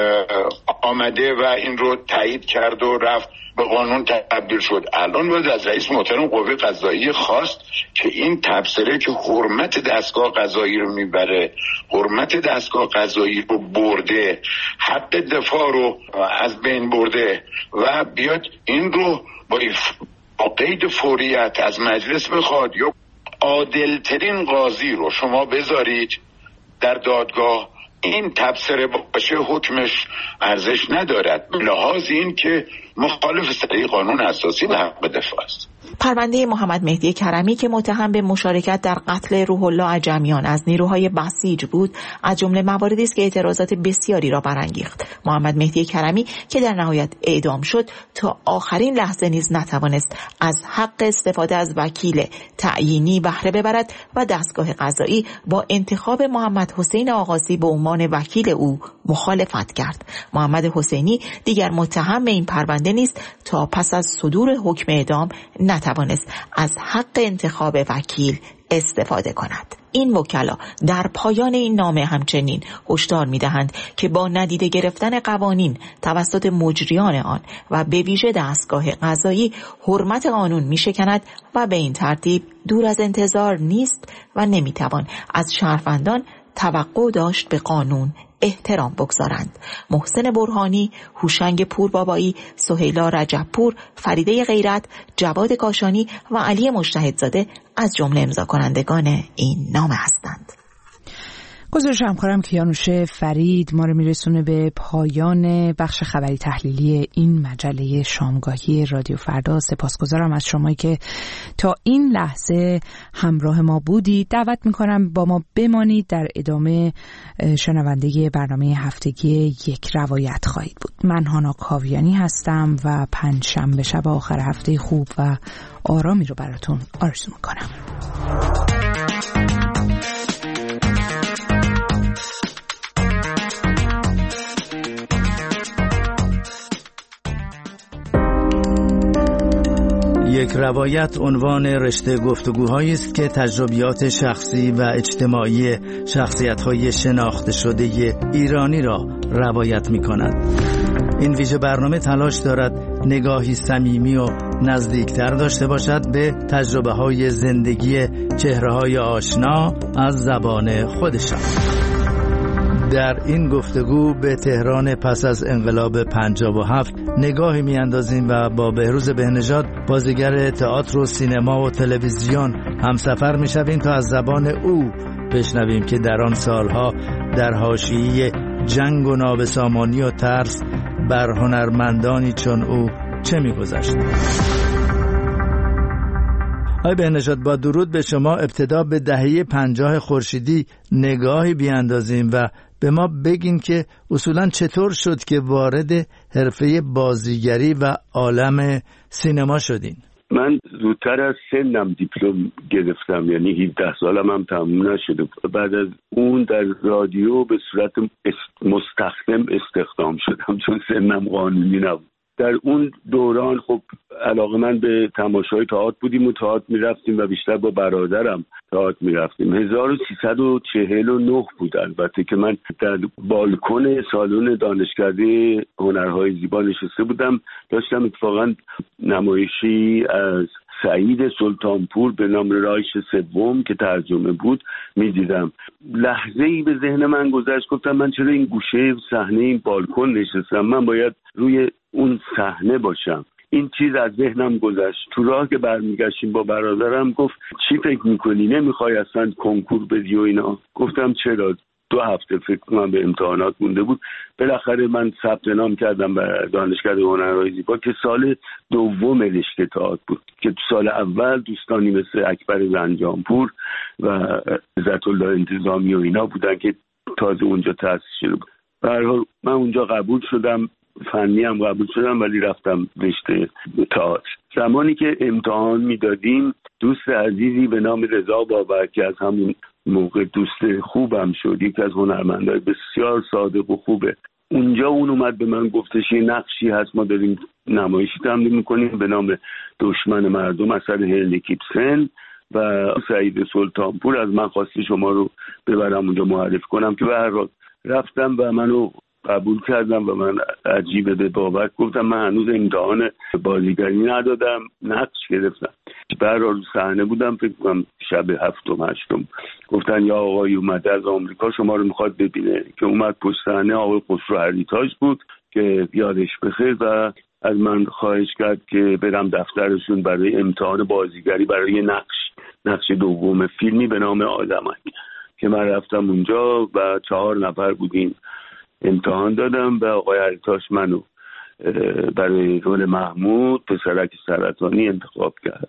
آمده و این رو تایید کرد و رفت به قانون تبدیل شد. الان باید از رئیس محترم قوه قضاییه خواست که این تبصره که حرمت دستگاه قضایی رو میبره، حرمت دستگاه قضایی رو برده، حق دفاع رو از بین برده و بیاد این رو با قید فوریت از مجلس بخواد یا عادلترین قاضی رو شما بذارید در دادگاه، این تبصره باشه حکمش ارزش ندارد به لحاظ این که مخالف صریح قانون اساسی و حق دفاع است. پرونده محمد مهدی کرمی که متهم به مشارکت در قتل روح الله عجمیان از نیروهای بسیج بود، از جمله مواردی است که اعتراضات بسیاری را برانگیخت. محمد مهدی کرمی که در نهایت اعدام شد، تا آخرین لحظه نیز نتوانست از حق استفاده از وکیل تعیینی بهره ببرد و دستگاه قضایی با انتخاب محمد حسین آغاسی به عنوان وکیل او مخالفت کرد. محمد حسینی دیگر متهم به این پرونده نیست تا پس از صدور حکم اعدام نتوانست از حق انتخاب وکیل استفاده کند. این وکلا در پایان این نامه همچنین هشدار می‌دهند که با ندیده گرفتن قوانین توسط مجریان آن و به ویژه دستگاه قضایی حرمت قانون می‌شکند و به این ترتیب دور از انتظار نیست و نمی‌توان از شهروندان توقع داشت به قانون احترام بگذارند. محسن برهانی، هوشنگ پوربابایی، سهیلا رجبپور، فریده غیرت، جواد کاشانی و علی مجتهدزاده از جمله امضا کنندگان این نامه هستند. گزارش همکارم کیانوش فرید ما رو میرسونه به پایان بخش خبری تحلیلی این مجله شامگاهی رادیو فردا. سپاسگزارم از شمایی که تا این لحظه همراه ما بودید. دعوت میکنم با ما بمانید. در ادامه شنونده برنامه هفتگی یک روایت خواهید بود. من هانا کاویانی هستم و پنجشنبه شب آخر هفته خوب و آرامی رو براتون آرزو میکنم. یک روایت عنوان رشته گفتگوهایی است که تجربیات شخصی و اجتماعی شخصیت‌های شناخته شده ایرانی را روایت می‌کند. این ویژه برنامه تلاش دارد نگاهی صمیمی و نزدیکتر داشته باشد به تجربه‌های زندگی چهره‌های آشنا از زبان خودشان. در این گفتگو به تهران پس از انقلاب 57 نگاهی میاندازیم و با بهروز بهنژاد بازیگر تئاتر و سینما و تلویزیون همسفر میشویم تا از زبان او بشنویم که در آن سالها در حاشیه جنگ و نابسامانی و ترس بر هنرمندانی چون او چه میگذشت. آقای بهنژاد، با درود به شما ابتدا به دهه 50 خورشیدی نگاهی بیاندازیم و به ما بگین که اصولاً چطور شد که وارد حرفه بازیگری و عالم سینما شدین؟ من زودتر از سنم دیپلم گرفتم، یعنی 17 سالم هم تموم نشده. بعد از اون در رادیو به صورت مستخدم استخدام شدم چون سنم قانونی نبود. در اون دوران خب علاقه من به تماشای تئاتر بودیم و تئاتر میرفتیم و بیشتر با برادرم تئاتر میرفتیم. 1349 بود البته که من در بالکن سالن دانشکده هنرهای زیبا نشسته بودم. داشتم اتفاقا نمایشی از سعید سلطانپور به نام رایش سوم که ترجمه بود میدیدم. لحظه ای به ذهن من گذشت، گفتم من چرا این گوشه صحنه این بالکن نشستم، من باید روی اون صحنه باشم. این چیز از ذهنم گذشت. تو راه که برمیگشتیم با برادرم گفت چی فکر میکنی، نمیخوای اصلا کنکور بدی و اینا؟ گفتم چرا؟ 2 هفته فکر کنم به امتحانات مونده بود. بالاخره من ثبت نام کردم به دانشکده هنرهای زیبا که سال دوم رشته تئاتر بود که تو سال اول دوستانی مثل اکبر زنجانپور و عزت الله انتظامی و اینا بودن که تازه اونجا تأسیس شده بود. به هر حال من اونجا قبول شدم، فنی هم قبول شدم، ولی رفتم رشته تئاتر. زمانی که امتحان میدادیم دوست عزیزی به نام رضا بابک که از همون موقع دوست خوبم شد، یکی از هنرمندای بسیار صادق و خوبه، اونجا اون اومد به من گفتش یه نقشی هست ما داریم نمایشی تمرین میکنیم به نام دشمن مردم اثر هنری کیپسن و سعید سلطانپور از من خواسته شما رو ببرم اونجا معرفی کنم که به هر حال رفتم و منو قبول کردم و من عجیبه به بابک گفتم من هنوز امتحان بازیگری ندادم، نقش گرفتم. برای رو صحنه بودم فکر کنم شب 7م 8م، گفتن یا آقای اومده از آمریکا شما رو میخواد ببینه، که اومد پشت صحنه آقای خسرو هریتاج بود که یادش بخیر و از من خواهش کرد که برم دفترشون برای امتحان بازیگری برای نقش دوم فیلمی به نام آدمک که من رفتم اونجا و 4 نفر بودیم. امتحان دادم و آقای هریتاش منو برای رول محمود پسرک سرطانی انتخاب کرد.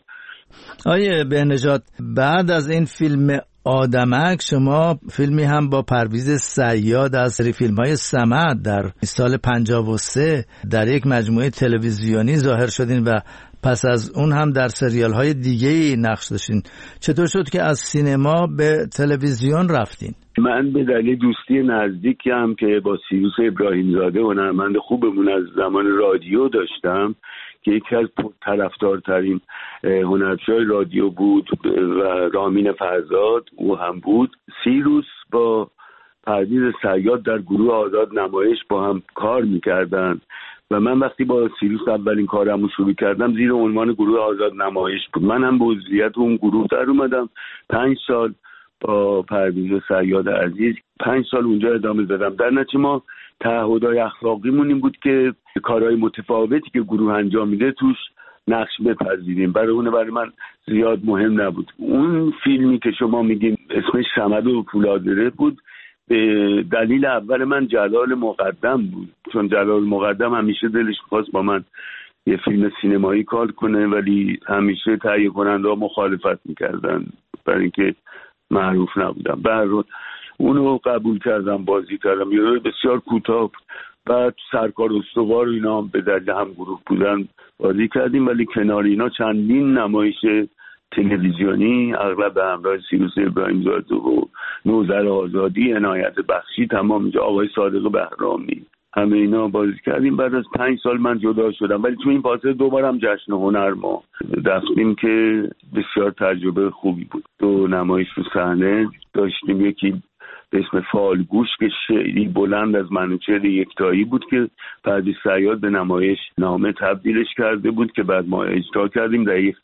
آیه بهنژاد، بعد از این فیلم آدمک شما فیلمی هم با پرویز صیاد از سری فیلم‌های صمد در سال 53 در یک مجموعه تلویزیونی ظاهر شدین و پس از اون هم در سریال‌های دیگه‌ای نقش داشتین. چطور شد که از سینما به تلویزیون رفتین؟ من به دلیل دوستی نزدیکم که با سیروس ابراهیمزاده هنرمند خوبمون از زمان رادیو داشتم که یکی از طرفدارترین هنرپیشه‌های رادیو بود و رامین فرزاد او هم بود. سیروس با پرویز صیاد در گروه آزاد نمایش با هم کار می‌کردن و من وقتی با سیروس اولین کارمو شروع کردم زیر عنوان گروه آزاد نمایش بود. من هم به عضویت اون گروه در اومدم. 5 سال با پرویز صیاد عزیز 5 سال اونجا ادامه دادم. در نتیجه ما تعهدهای اخلاقیمون این بود که کارهای متفاوتی که گروه انجام میده توش نقش بپذیریم. برای من زیاد مهم نبود. اون فیلمی که شما میگین اسمش صمد و پولادره بود، به دلیل اول من جلال مقدم بود، چون جلال مقدم همیشه دلش خواست با من یه فیلم سینمایی کار کنه، ولی همیشه تهیه کننده ها مخالفت میکردن برای اینکه معروف نبودم. به هر حال اونو قبول کردم، بازی کردم. یه بسیار کوتاه. بعد سرکار استوار و اینا هم به دلیل هم گروه بودن بازی کردیم، ولی کنار اینا چندین نمایش تلویزیونی اغلب به همراه سیروس ابراهیم‌زاده و نوذر آزادی، عنایت بخشی، تمام اینجا آقای صادق بهرامی، همه اینا بازی کردیم. بعد از 5 سال من جدا شدم، ولی تو این فاصله دوبارم جشن هنر ما رفتیم که بسیار تجربه خوبی بود. 2 نمایش رو صحنه داشتیم. یکی به اسم فالگوش که شعری بلند از منوچهر یکتایی بود که پرویز صیاد به نمایش نامه تبدیلش کرده بود که بعد ما اجرا کردیم در یک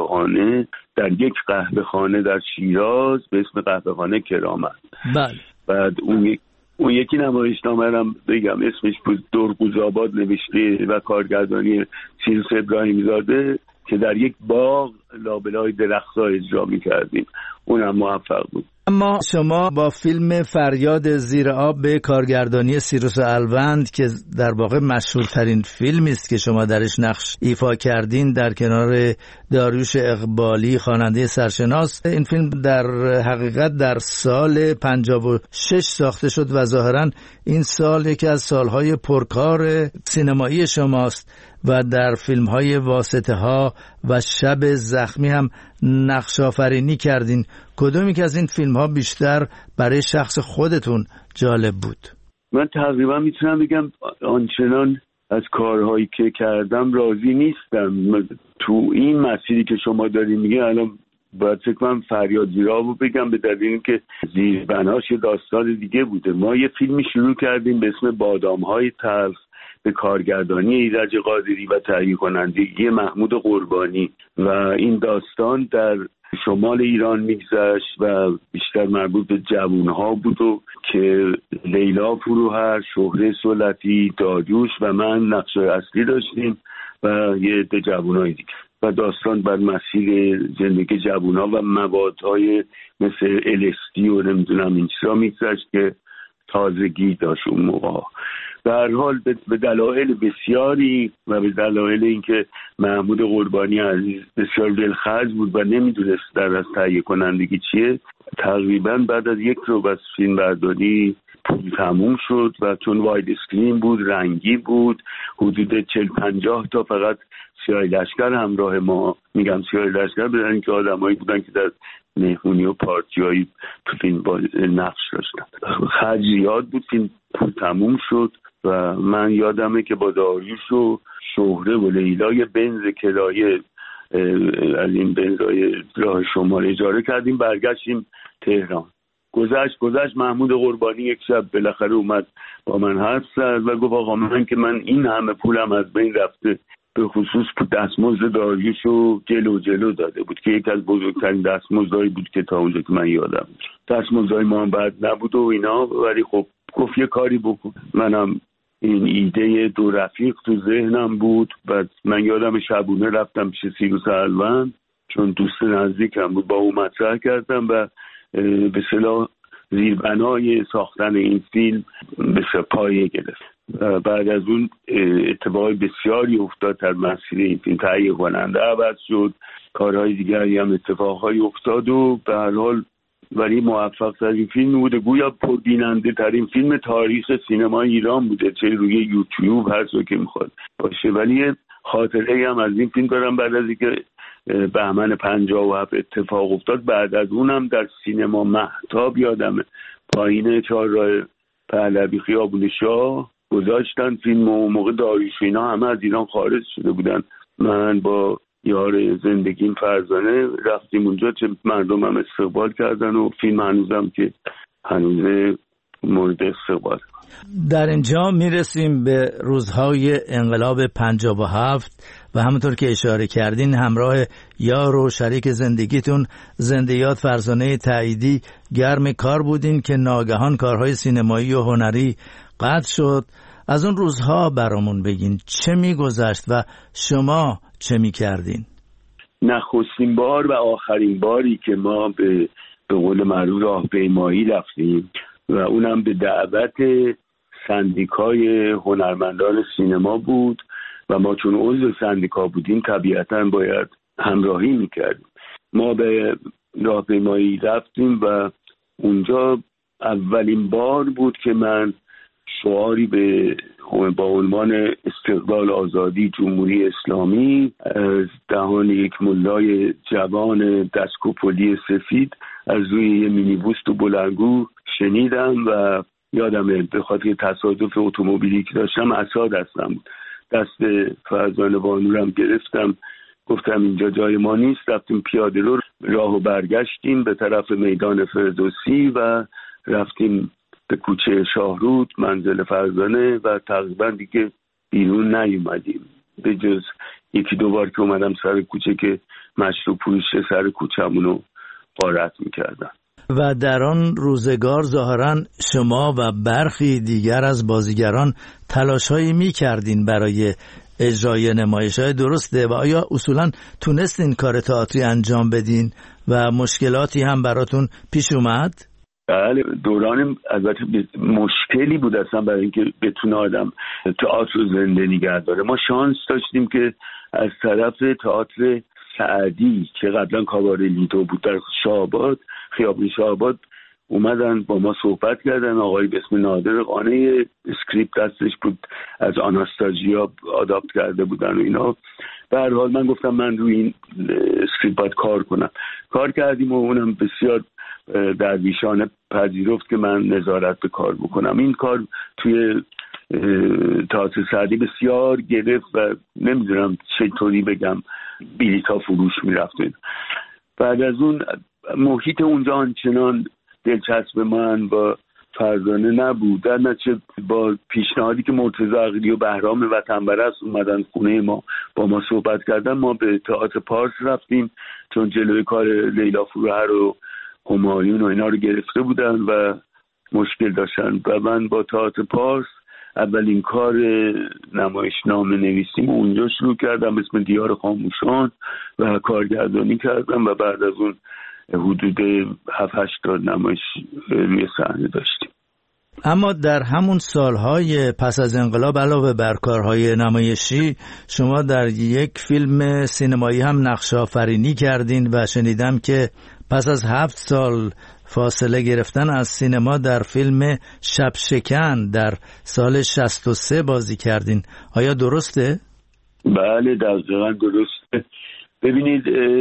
قهوه‌خانه در شیراز به اسم قهوه‌خانه کرامت. بله. بعد اون یکی نمایش نامه رو بگم اسمش بود درگوزآباد، نوشته و کارگردانی سیروس ابراهیم‌زاده، که در یک باغ لابلای درخت‌ها اجرا می‌کردیم. اونم موفق بود. اما شما با فیلم فریاد زیر آب به کارگردانی سیروس الوند که در واقع مشهورترین فیلمی است که شما درش نقش ایفا کردین در کنار داریوش اقبالی خواننده سرشناس، این فیلم در حقیقت در سال 56 ساخته شد و ظاهراً این سال یکی از سالهای پرکار سینمایی شماست و در فیلم‌های واسطه ها و شب زخمی هم نقش آفرینی کردین. کدومی که از این فیلم‌ها بیشتر برای شخص خودتون جالب بود؟ من تقریبا میتونم بگم آنچنان از کارهایی که کردم راضی نیستم. تو این مسیری که شما دارین میگه الان باید فکر کنم فریاد زیر آب رو بگم، به دلیل اینکه زیربناش داستان دیگه بوده. ما یه فیلمی شروع کردیم به اسم بادام‌های تلخ به کارگردانی ایرج قادری و تهیه کنندگی محمود قربانی و این داستان در شمال ایران میگذشت و بیشتر مربوط به جوانها بود و که لیلا فروهر، شهره سلطی، داریوش و من نقش اصلی داشتیم و یه عده جوانای دیگه و داستان بر مسیر زندگی جوانها و موادهای مثل LSD و نمیدونم این چیزا میگذشت که تازگی داشت اون موقع. به هر حال به دلایل بسیاری و به دلایل اینکه محمود قربانی عزیز بسیار دلخرج بود و نمیدونست در از تهیه کنندگی چیه، تقریبا بعد از 1 روز از فیلم برداری پول تموم شد و چون واید اسکرین بود، رنگی بود، حدود 40-50 تا فقط سیاهی لشکر همراه ما، میگم سیاهی لشکر بدن اینکه آدمایی بودن که در مهمونی و پارتیایی تو فیلم با نقش داشتن. خرج زیاد بود، فیلم پول تموم شد و من یادمه که با داریوش و شهره و لیلا یه بنز کرایه از این بنزای راه شمال اجاره کردیم، برگشتیم تهران. گذشت محمود قربانی یک شب بالاخره اومد با من حرف زد و گفت آقا من این همه پولم از بین رفته، به خصوص دستمزد داریوش رو جلو داده بود که یک از بزرگترین دستمزدهایی بود که تا اونجا که من یادم. دستمزدهای ما هم بد نبود و اینا، ولی خب گفت یه کاری بکن. منم این ایده 2 رفیق تو ذهنم بود. بعد من یادم شبونه رفتم پیش سیروس الوند چون دوست نزدیکم بود، با او مطرح کردم و به اصطلاح زیربنای ساختن این فیلم به پایه گرفت. بعد از اون اتفاقای بسیاری افتاد در مسیر این فیلم، تهیه کننده عوض شد، کارهای دیگری هم اتفاقهای افتاد و به هر حال ولی موفق ترین فیلم بوده، گویا پربیننده ترین فیلم تاریخ سینما ایران بوده، چه روی یوتیوب هر جا که میخواد باشه. ولی خاطره هم از این فیلم دارم، بعد از اینکه بهمن 57 اتفاق افتاد، بعد از اونم در سینما مهتاب یادمه پایین چهارراه پهلوی خیابون شاه گذاشتن فیلم و موقع داریوش اینا همه از ایران خارج شده بودن. من با یار زندگیم فرزانه رفتیم اونجا، چه مردم هم استقبال کردن و فیلم هنوزم که هنوزه مورد استقبال. در اینجا میرسیم به روزهای انقلاب 57 و همونطور که اشاره کردین همراه یار و شریک زندگیتون زنده‌یاد فرزانه تاییدی گرم کار بودین که ناگهان کارهای سینمایی و هنری قطع شد. از اون روزها برامون بگین چه میگذشت و شما چه میکردین؟ نخستین بار و آخرین باری که ما به قول معروف راهپیمایی رفتیم و اونم به دعوت سندیکای هنرمندان سینما بود و ما چون عضو سندیکا بودیم طبیعتاً باید همراهی میکردیم. ما به راهپیمایی رفتیم و اونجا اولین بار بود که من شعاری با عنوان استقلال آزادی جمهوری اسلامی از دهان یک ملای جوان دستکوپولی سفید از روی یه مینیبوس تو بلندگو شنیدم و یادمه به خاطر تصادف اتومبیلی که داشتم عصا دستم بود. دست فرزانه بانورم گرفتم، گفتم اینجا جای ما نیست. رفتیم پیاده رو راهو برگشتیم به طرف میدان فردوسی و رفتیم به کوچه شاهرود منزل فرزانه و تقریبا دیگه بیرون نیومدیم به جز یکی دو بار که اومدم سر کوچه که مشروب پوشته سر کوچه‌مونو غارت میکردن. و در آن روزگار ظاهراً شما و برخی دیگر از بازیگران تلاش‌هایی می‌کردین برای اجرای نمایش‌های درسته و آیا اصولاً تونستین کار تئاتری انجام بدین و مشکلاتی هم براتون پیش اومد؟ بله، دوران البته مشکلی بود اصلا برای اینکه بتونه آدم تئاتر رو زنده نگه داره. ما شانس داشتیم که از طرف تئاتر سعدی که قبلا کاباره لیدو بود در شاهآباد، خیابون شاهآباد، اومدن با ما صحبت کردن. آقای به اسم نادر قانه اسکریپت دستش بود از آناستازیا آداپت کرده بودن و اینا. به هر حال من گفتم من روی این اسکریپت باید کار کنم. کار کردیم و اونم بسیار درویشانه پذیرفت که من نظارت به کار بکنم. این کار توی تئاتر سعدی بسیار گرفت و نمیدونم چطوری بگم بلیط‌ها فروش میرفت. بعد از اون محیط اونجا آنچنان دلچسب من با فرزانه نبود. در نتیجه با پیشنهادی که مرتضی عقیلی و بهرام وطنپرست اومدن خونه ما با ما صحبت کردن، ما به تئاتر پارس رفتیم چون جلوی کار لیلا فروهر و همایون و اینا رو گرفته بودن و مشکل داشتن و من با تئاتر پارس اولین کار نمایشنامه نویسیم اونجا شروع کردم، اسم دیار خاموشان، و کارگردانی کردم و بعد از اون حدود 7-8 تا نمایش روی صحنه داشتیم. اما در همون سالهای پس از انقلاب علاوه بر کارهای نمایشی شما در یک فیلم سینمایی هم نقش آفرینی کردین و شنیدم که پس از 7 سال فاصله گرفتن از سینما در فیلم شب شکن در سال 63 بازی کردین. آیا درسته؟ بله دقیقاً درسته. ببینید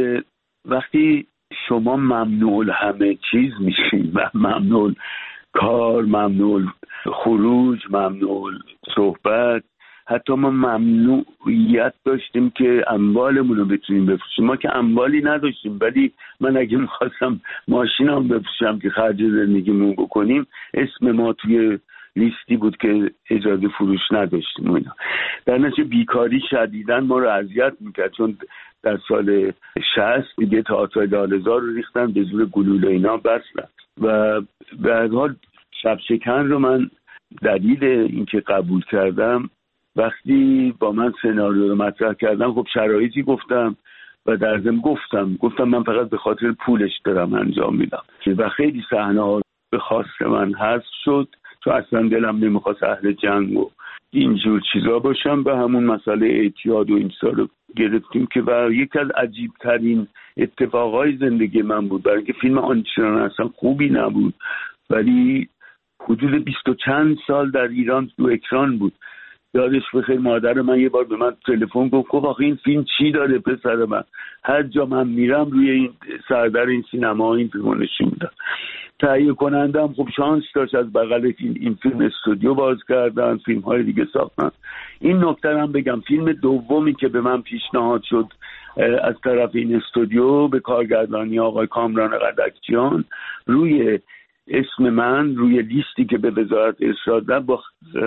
وقتی شما ممنوع همه چیز میشین و ممنوع کار، ممنوع خروج، ممنوع صحبت، حتی ما ممنوعیت داشتیم که اموالمون رو بتونیم بفروشیم. ما که اموالی نداشتیم، ولی من اگه میخواستم ماشینم بفروشم که خرج زندگیمون بکنیم، اسم ما توی لیستی بود که اجازه فروش نداشتیم. اینا در نتیجه بیکاری شدیداً ما رو اذیت میکرد، چون در سال 60 دیگه تئاتر لاله‌زار رو ریختن به زور گلوله اینا بسلن و به هر حال شب شکن رو من دلیل اینکه قبول کردم وقتی با من سناریو رو مطرح کردم، خب شرایطی گفتم و در ضمن گفتم من فقط به خاطر پولش دارم انجام میدم و خیلی صحنه ها به خواست من حذف شد چون اصلا دلم نمیخواست اهل جنگ و اینجور چیزا باشم. به همون مسئله اعتیاد و این رو گرفتیم که و یکی از عجیب ترین اتفاقای زندگی من بود، برای اینکه فیلم آنچنان اصلا خوبی نبود ولی حدود 20 و چند سال در ایران رو اکران بود. یادش بخیر مادر من یه بار به من تلفن گفت آخه این فیلم چی داره پسر من، هر جا من میرم روی این سردر این سینما این فیلمو نشون میدم. تهیه کنندم خب شانس داشت از بغل این فیلم استودیو باز کردن، فیلم های دیگه ساختن. این نکته هم بگم فیلم دومی که به من پیشنهاد شد از طرف این استودیو به کارگردانی آقای کامران قدکچیان روی اسم من روی لیستی که به وزارت ارشاد با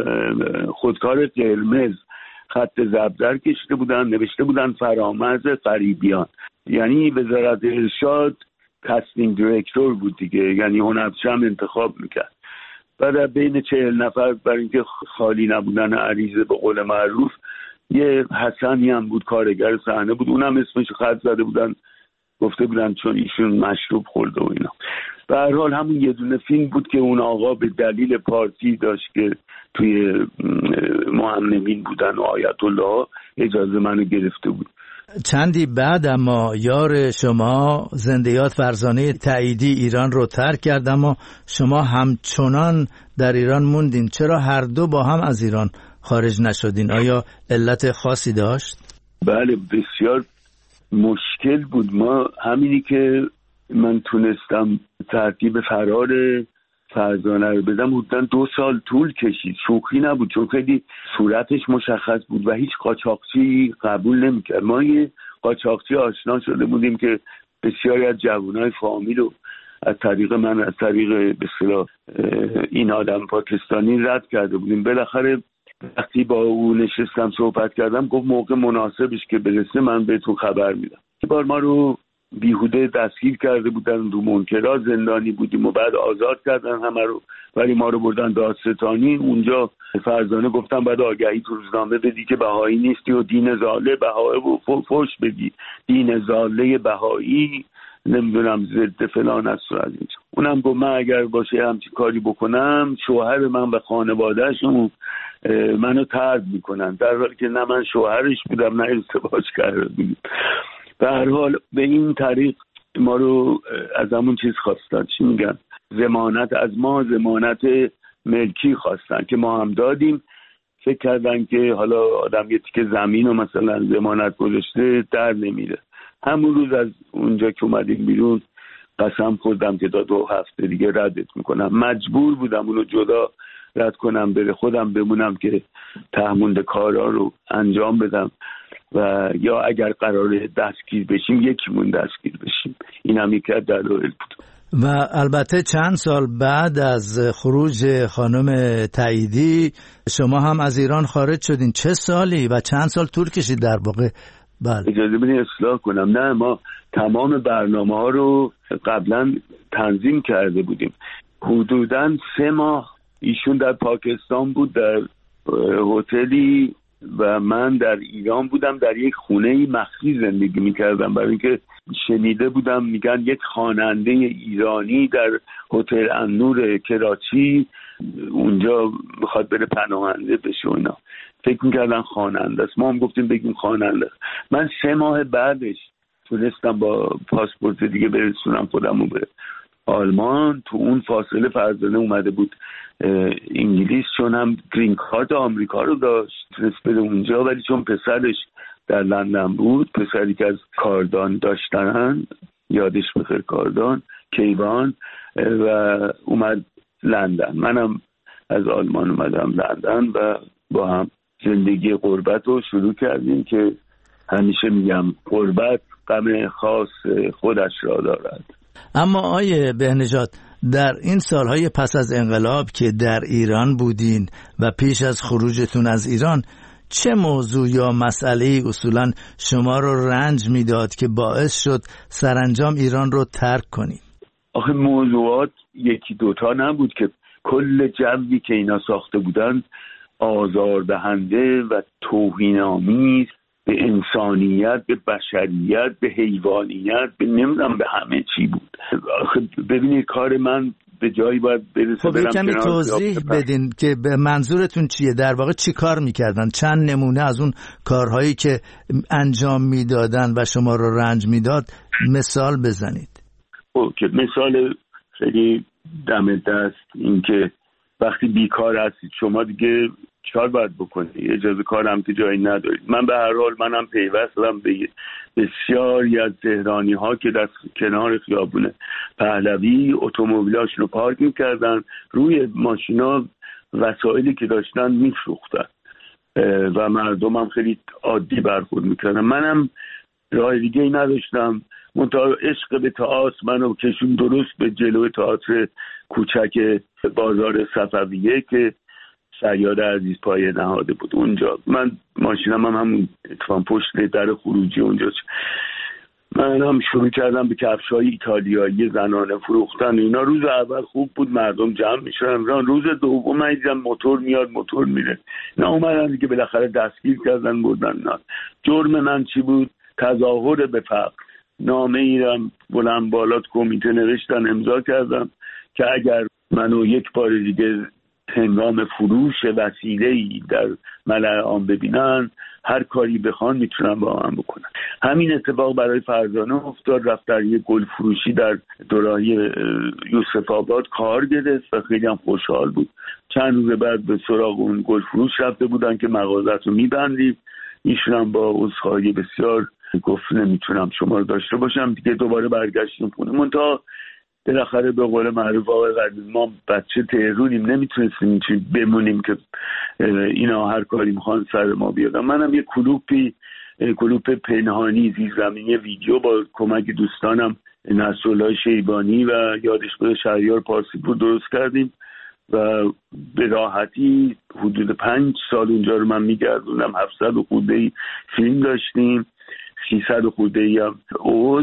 خودکار قرمز خط زبدر کشیده بودن، نوشته بودن فرامرز غریبیان. یعنی وزارت ارشاد کاستینگ دیرکتور بود دیگه، یعنی هنرپیشه هم انتخاب میکرد. بعد بین 40 نفر برای اینکه خالی نبودن عریضه به قول معروف، یه حسنی هم بود کارگر صحنه بود، اونم اسمش خط زده بودن، گفته بودن چون ایشون مشروب خورده و اینا. به هر حال همون یه دونه فیلم بود که اون آقا به دلیل پارتی داشت که توی محمدین بودن و آیت الله اجازه منو گرفته بود. چندی بعد اما یار شما زنده‌یاد فرزانه تاییدی ایران رو ترک کرد، اما شما همچنان در ایران موندین. چرا هر دو با هم از ایران خارج نشدین؟ آیا علت خاصی داشت؟ بله بسیار مشکل بود. ما همینی که من تونستم ترتیب فرار فرزانه رو بدم حدوداً 2 سال طول کشید. شوخی نبود، چون خیلی صورتش مشخص بود و هیچ قاچاقچی قبول نمی‌کرد. ما یه قاچاقچی آشنا شده بودیم که بسیاری از جوانای فامیل رو از طریق من، از طریق به اصطلاح این آدم پاکستانی رد کرده بودیم. بالاخره وقتی با او نشستم صحبت کردم، گفت موقع مناسبش که برسه من بهتون خبر میدم. یه بار ما رو بیهوده دستگیر کرده بودن، رو منکرا زندانی بودیم و بعد آزاد کردن همه رو، ولی ما رو بردن دادستانی. اونجا فرزانه گفتم بعد آگهی تو روزنامه بدی که بهایی نیستی و دین زاله بهایی و فوش بدی، دین زاله بهایی نمیدونم ضد فلان است و از اینجا. اونم گفت من اگر باشه همچین کاری بکنم شوهر من و خانواده‌شون منو طرد میکنن، در حالی که نه من شوهرش بودم نه ازدواج کرده بودیم. به هر حال به این طریق ما رو از همون چیز خواستن، چی میگن، ضمانت از ما، ضمانت ملکی خواستن که ما هم دادیم. فکر کردن که حالا آدم یه تیکه زمین رو مثلا ضمانت گذاشته در نمیره. همون روز از اونجا که اومدیم بیرون قسم خوردم که تا 2 هفته دیگه ردت میکنم. مجبور بودم اونو جدا رد کنم، بره خودم بمونم که تهمونده کارا رو انجام بدم و یا اگر قراره دستگیر بشیم یکیمون دستگیر بشیم. این هم یکی از دلایل بود. و البته چند سال بعد از خروج خانم تاییدی شما هم از ایران خارج شدین. چه سالی و چند سال طول کشید در واقع؟ بله اجازه بدین اصلاح کنم. نه ما تمام برنامه ها رو قبلا تنظیم کرده بودیم. حدوداً 3 ماه ایشون در پاکستان بود در هتلی و من در ایران بودم، در یک خونه مخفی زندگی میکردم، برای اینکه شنیده بودم میگن یک خواننده ایرانی در هتل النور کراچی اونجا میخواد بره پناهنده بشه و اینا. فکر میکردن خواننده است، ما هم گفتیم بگیم خواننده است. من 3 ماه بعدش تونستم با پاسپورت دیگه برسونم خودمو به آلمان. تو اون فاصله فرزانه اومده بود انگلیس، چون هم گرین کارت آمریکا رو داشت تونست بده اونجا، ولی چون پسرش در لندن بود، پسری که از کاردان داشتن، یادش بخیر کاردان، کیوان، و اومد لندن. منم از آلمان اومدم لندن و با هم زندگی غربت رو شروع کردیم که همیشه میگم غربت غم خاص خودش را دارد. اما آیه بهنژاد، در این سالهای پس از انقلاب که در ایران بودین و پیش از خروجتون از ایران، چه موضوع یا مسئله‌ای اصولاً شما رو رنج میداد که باعث شد سرانجام ایران رو ترک کنید؟ آخه موضوعات یکی دوتا نبود که کل جوی که اینا ساخته بودن آزاردهنده و توهین‌آمیز به انسانیت، به بشریت، به حیوانیت، به نمیدونم به همه چی بود. ببینید کار من به جایی باید برسه. خب یکمی توضیح بدین که به منظورتون چیه؟ در واقع چی کار میکردن؟ چند نمونه از اون کارهایی که انجام میدادن و شما رو رنج میداد مثال بزنید. اوکی، مثال خیلی دم دست این که وقتی بیکار هستید شما دیگه چیکار باید بکنید؟ اجازه کارم که جایی ندارید. من به هر حال منم پیوستم به بسیاری از تهرانی ها که در کنار خیابون پهلوی اتومبیلاشون رو پارک میکردن، روی ماشینا وسایلی که داشتن میفروختن و مردم هم خیلی عادی برخورد میکردن. منم راه دیگه ای نداشتم، منتها عشق به تئاتر منو کشون درست به جلوی تئاتر کوچک بازار صفویه که شیاد عزیز پایه نهاده بود اونجا. من ماشینم هم اتفاقا پشت در خروجی اونجا. من هم شروع کردم به کفش‌های ایتالیایی زنانه فروختن. اینا روز اول خوب بود، مردم جمع میشدن. روز دوم من دیدم موتور میاد موتور میره. اینا اومدن دیگه بالاخره دستگیر کردن بردن. جرم من چی بود؟ تظاهر به فقر. نامه ایران بلند بالات کمیته نوشتن، امضا کردم که اگر منو یک بار دیگه هنگام فروش وسیله‌ای در ملأ عام ببینن هر کاری بخوان میتونن با هم بکنن. همین اتفاق برای فرزانه افتاد. رفت در یک گل فروشی در دوراهی یوسف آباد کار گرفت و خیلی هم خوشحال بود. چند روز بعد به سراغ اون گل فروش رفته بودن که مغازت رو میبندیم. ایشون هم با عذرخواهی بسیار گفت نمیتونم شما رو داشته باشم دیگه. دوباره برگشتیم خونه. منتها بالاخره به قول معروف آقای قدیم ما بچه تهرونیم، نمیتونستیم بمونیم که اینا هر کاری میخوان سر ما بیادن. منم یه کلوپ پنهانی زیرزمینی ویدیو با کمک دوستانم نصرالله شیبانی و یادش بده شهریار پارسیپور درست کردیم و به راحتی حدود 5 سال اونجا رو من میگردوندم. 700 و خورده فیلم داشتیم، 300 و خورده هم عضو.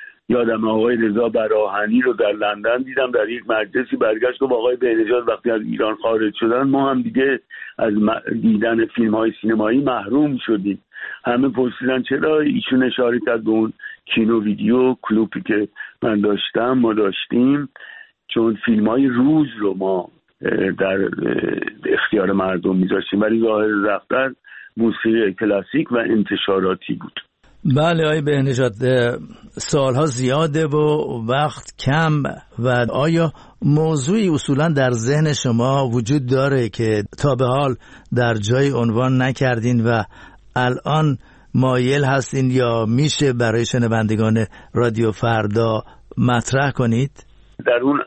یادم آقای رضا براهنی رو در لندن دیدم در یک مجلسی، برگشت گفت آقای بهنژاد وقتی از ایران خارج شدن ما هم دیگه از دیدن فیلم های سینمایی محروم شدیم. همه پرسیدن چرا؟ ایشون اشاره کرد به اون کینو ویدیو کلوپی که من داشتم، ما داشتیم، چون فیلم های روز رو ما در اختیار مردم میذاشتیم ولی ظاهر رفتن موسیقی کلاسیک و انتشاراتی بود. بله آقای بهنژاد، سالها زیاده و وقت کم و آیا موضوعی اصولا در ذهن شما وجود داره که تا به حال در جای عنوان نکردین و الان مایل هستین یا میشه برای شنوندگان رادیو فردا مطرح کنید؟ در اون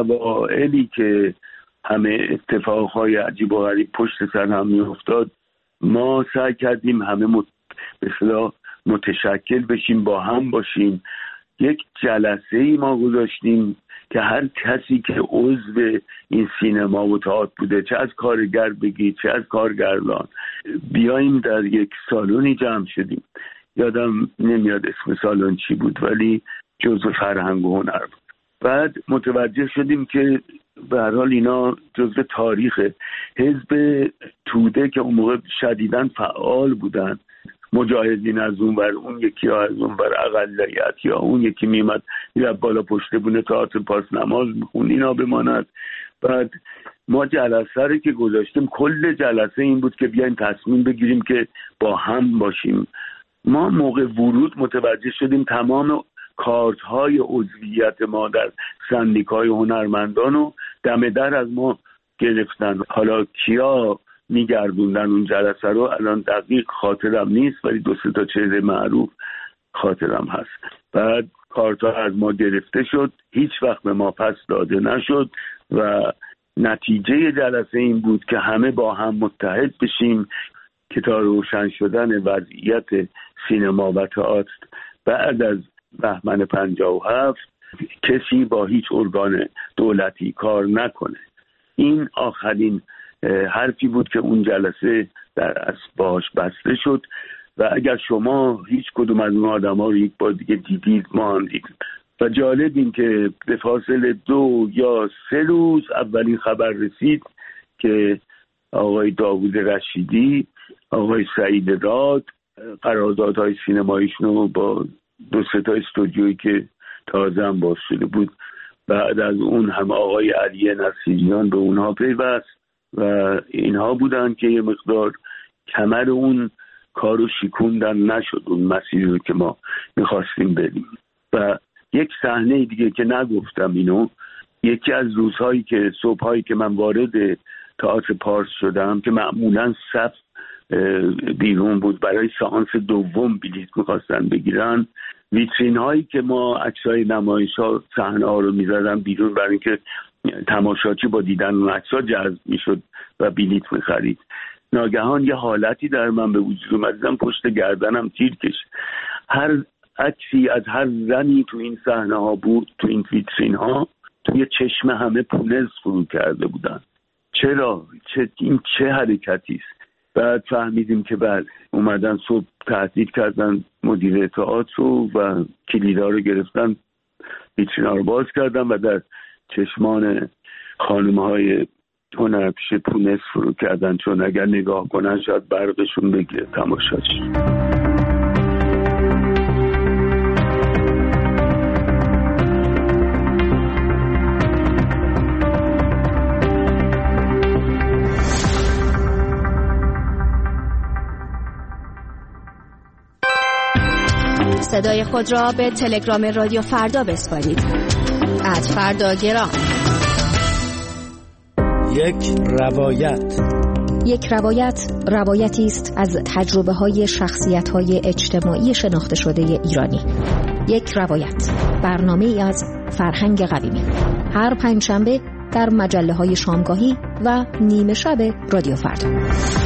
اوائلی که همه اتفاقهای عجیب و غریب پشت سر هم میافتاد ما سعی کردیم همه به اصطلاح متشکل بشیم، با هم باشیم. یک جلسه ای ما گذاشتیم که هر کسی که عضو این سینما و تئاتر بوده، چه از کارگر بگید چه از کارگردان، بیاییم در یک سالونی جمع شدیم. یادم نمیاد اسم سالن چی بود ولی جزء فرهنگ و هنر بود. بعد متوجه شدیم که به هر حال اینا جزء تاریخ حزب توده که اون موقع شدیداً فعال بودن، مجاهدین از اون بر اون یکی ها از اون بر اقلیت یا اون یکی میمد یا بالا پشت بونه تئاتر پاس نماز میخوند اینا بماند. بعد ما جلسه رو که گذاشتیم کل جلسه این بود که بیایم تصمیم بگیریم که با هم باشیم. ما موقع ورود متوجه شدیم تمام کارت های عضویت ما در سندیکای هنرمندان و دم در از ما گرفتن. حالا کیا میگردوندن اون جلسه رو الان دقیق خاطرم نیست ولی 2-3 تا چهره معروف خاطرم هست. بعد کارتا از ما گرفته شد، هیچ وقت به ما پس داده نشد و نتیجه جلسه این بود که همه با هم متحد بشیم که تا روشن شدن وضعیت سینما و تئاتر بعد از بهمن 57 کسی با هیچ ارگان دولتی کار نکنه. این آخرین حرفی بود که اون جلسه در اسباش بسته شد و اگر شما هیچ کدوم از اون آدم ها رو یک بار دیگه دیدید ما هم دیدیم. و جالب این که به فاصله 2 یا 3 روز اولین خبر رسید که آقای داوود رشیدی، آقای سعید راد قراردادهای سینماییشون رو با 2-3 تا استودیویی که تازه هم باز شده بود، بعد از اون هم آقای علی نصیریان به اونها پیوست و اینها بودن که یه مقدار کمر اون کارو شکوندن، نشد اون مسیری رو که ما میخواستیم بریم. و یک صحنه دیگه که نگفتم اینو، یکی از روزهایی که صبحهایی که من وارد تئاتر پارس شدم که معمولا صف بیرون بود برای سئانس دوم بلیط میخواستن بگیرن، ویترین هایی که ما عکسای نمایش ها صحنه ها رو میزدن بیرون برای اینکه تماشاچی با دیدن اون عکس‌ها جذب میشد و بلیط میخرید. ناگهان یه حالتی در من به وجود اومد، دیدم پشت گردنم تیر کشید. هر عکسی از هر زنی تو این صحنه ها بود، تو این ویترین ها توی چشم همه پونز فرو کرده بودن. چرا؟ این چه حرکتی است؟ بعد فهمیدیم که بعد اومدن صبح تهدید کردن مدیر تئاتر و کلیدا رو گرفتن، ویترینا رو باز کردن و در چشمان خانم‌های هنرپیشه پونز فرو کردن، چون اگر نگاه کنن شاید برقشون بگیره تماشاش. صدای خود را به تلگرام رادیو فردا بسپارید. @فرداگرام. یک روایت روایتی است از تجربه‌های شخصیت‌های اجتماعی شناخته شده ایرانی. یک روایت، برنامه‌ای از فرهنگ قویمی. هر پنجشنبه در مجله‌های شامگاهی و نیمه شب رادیو فردا.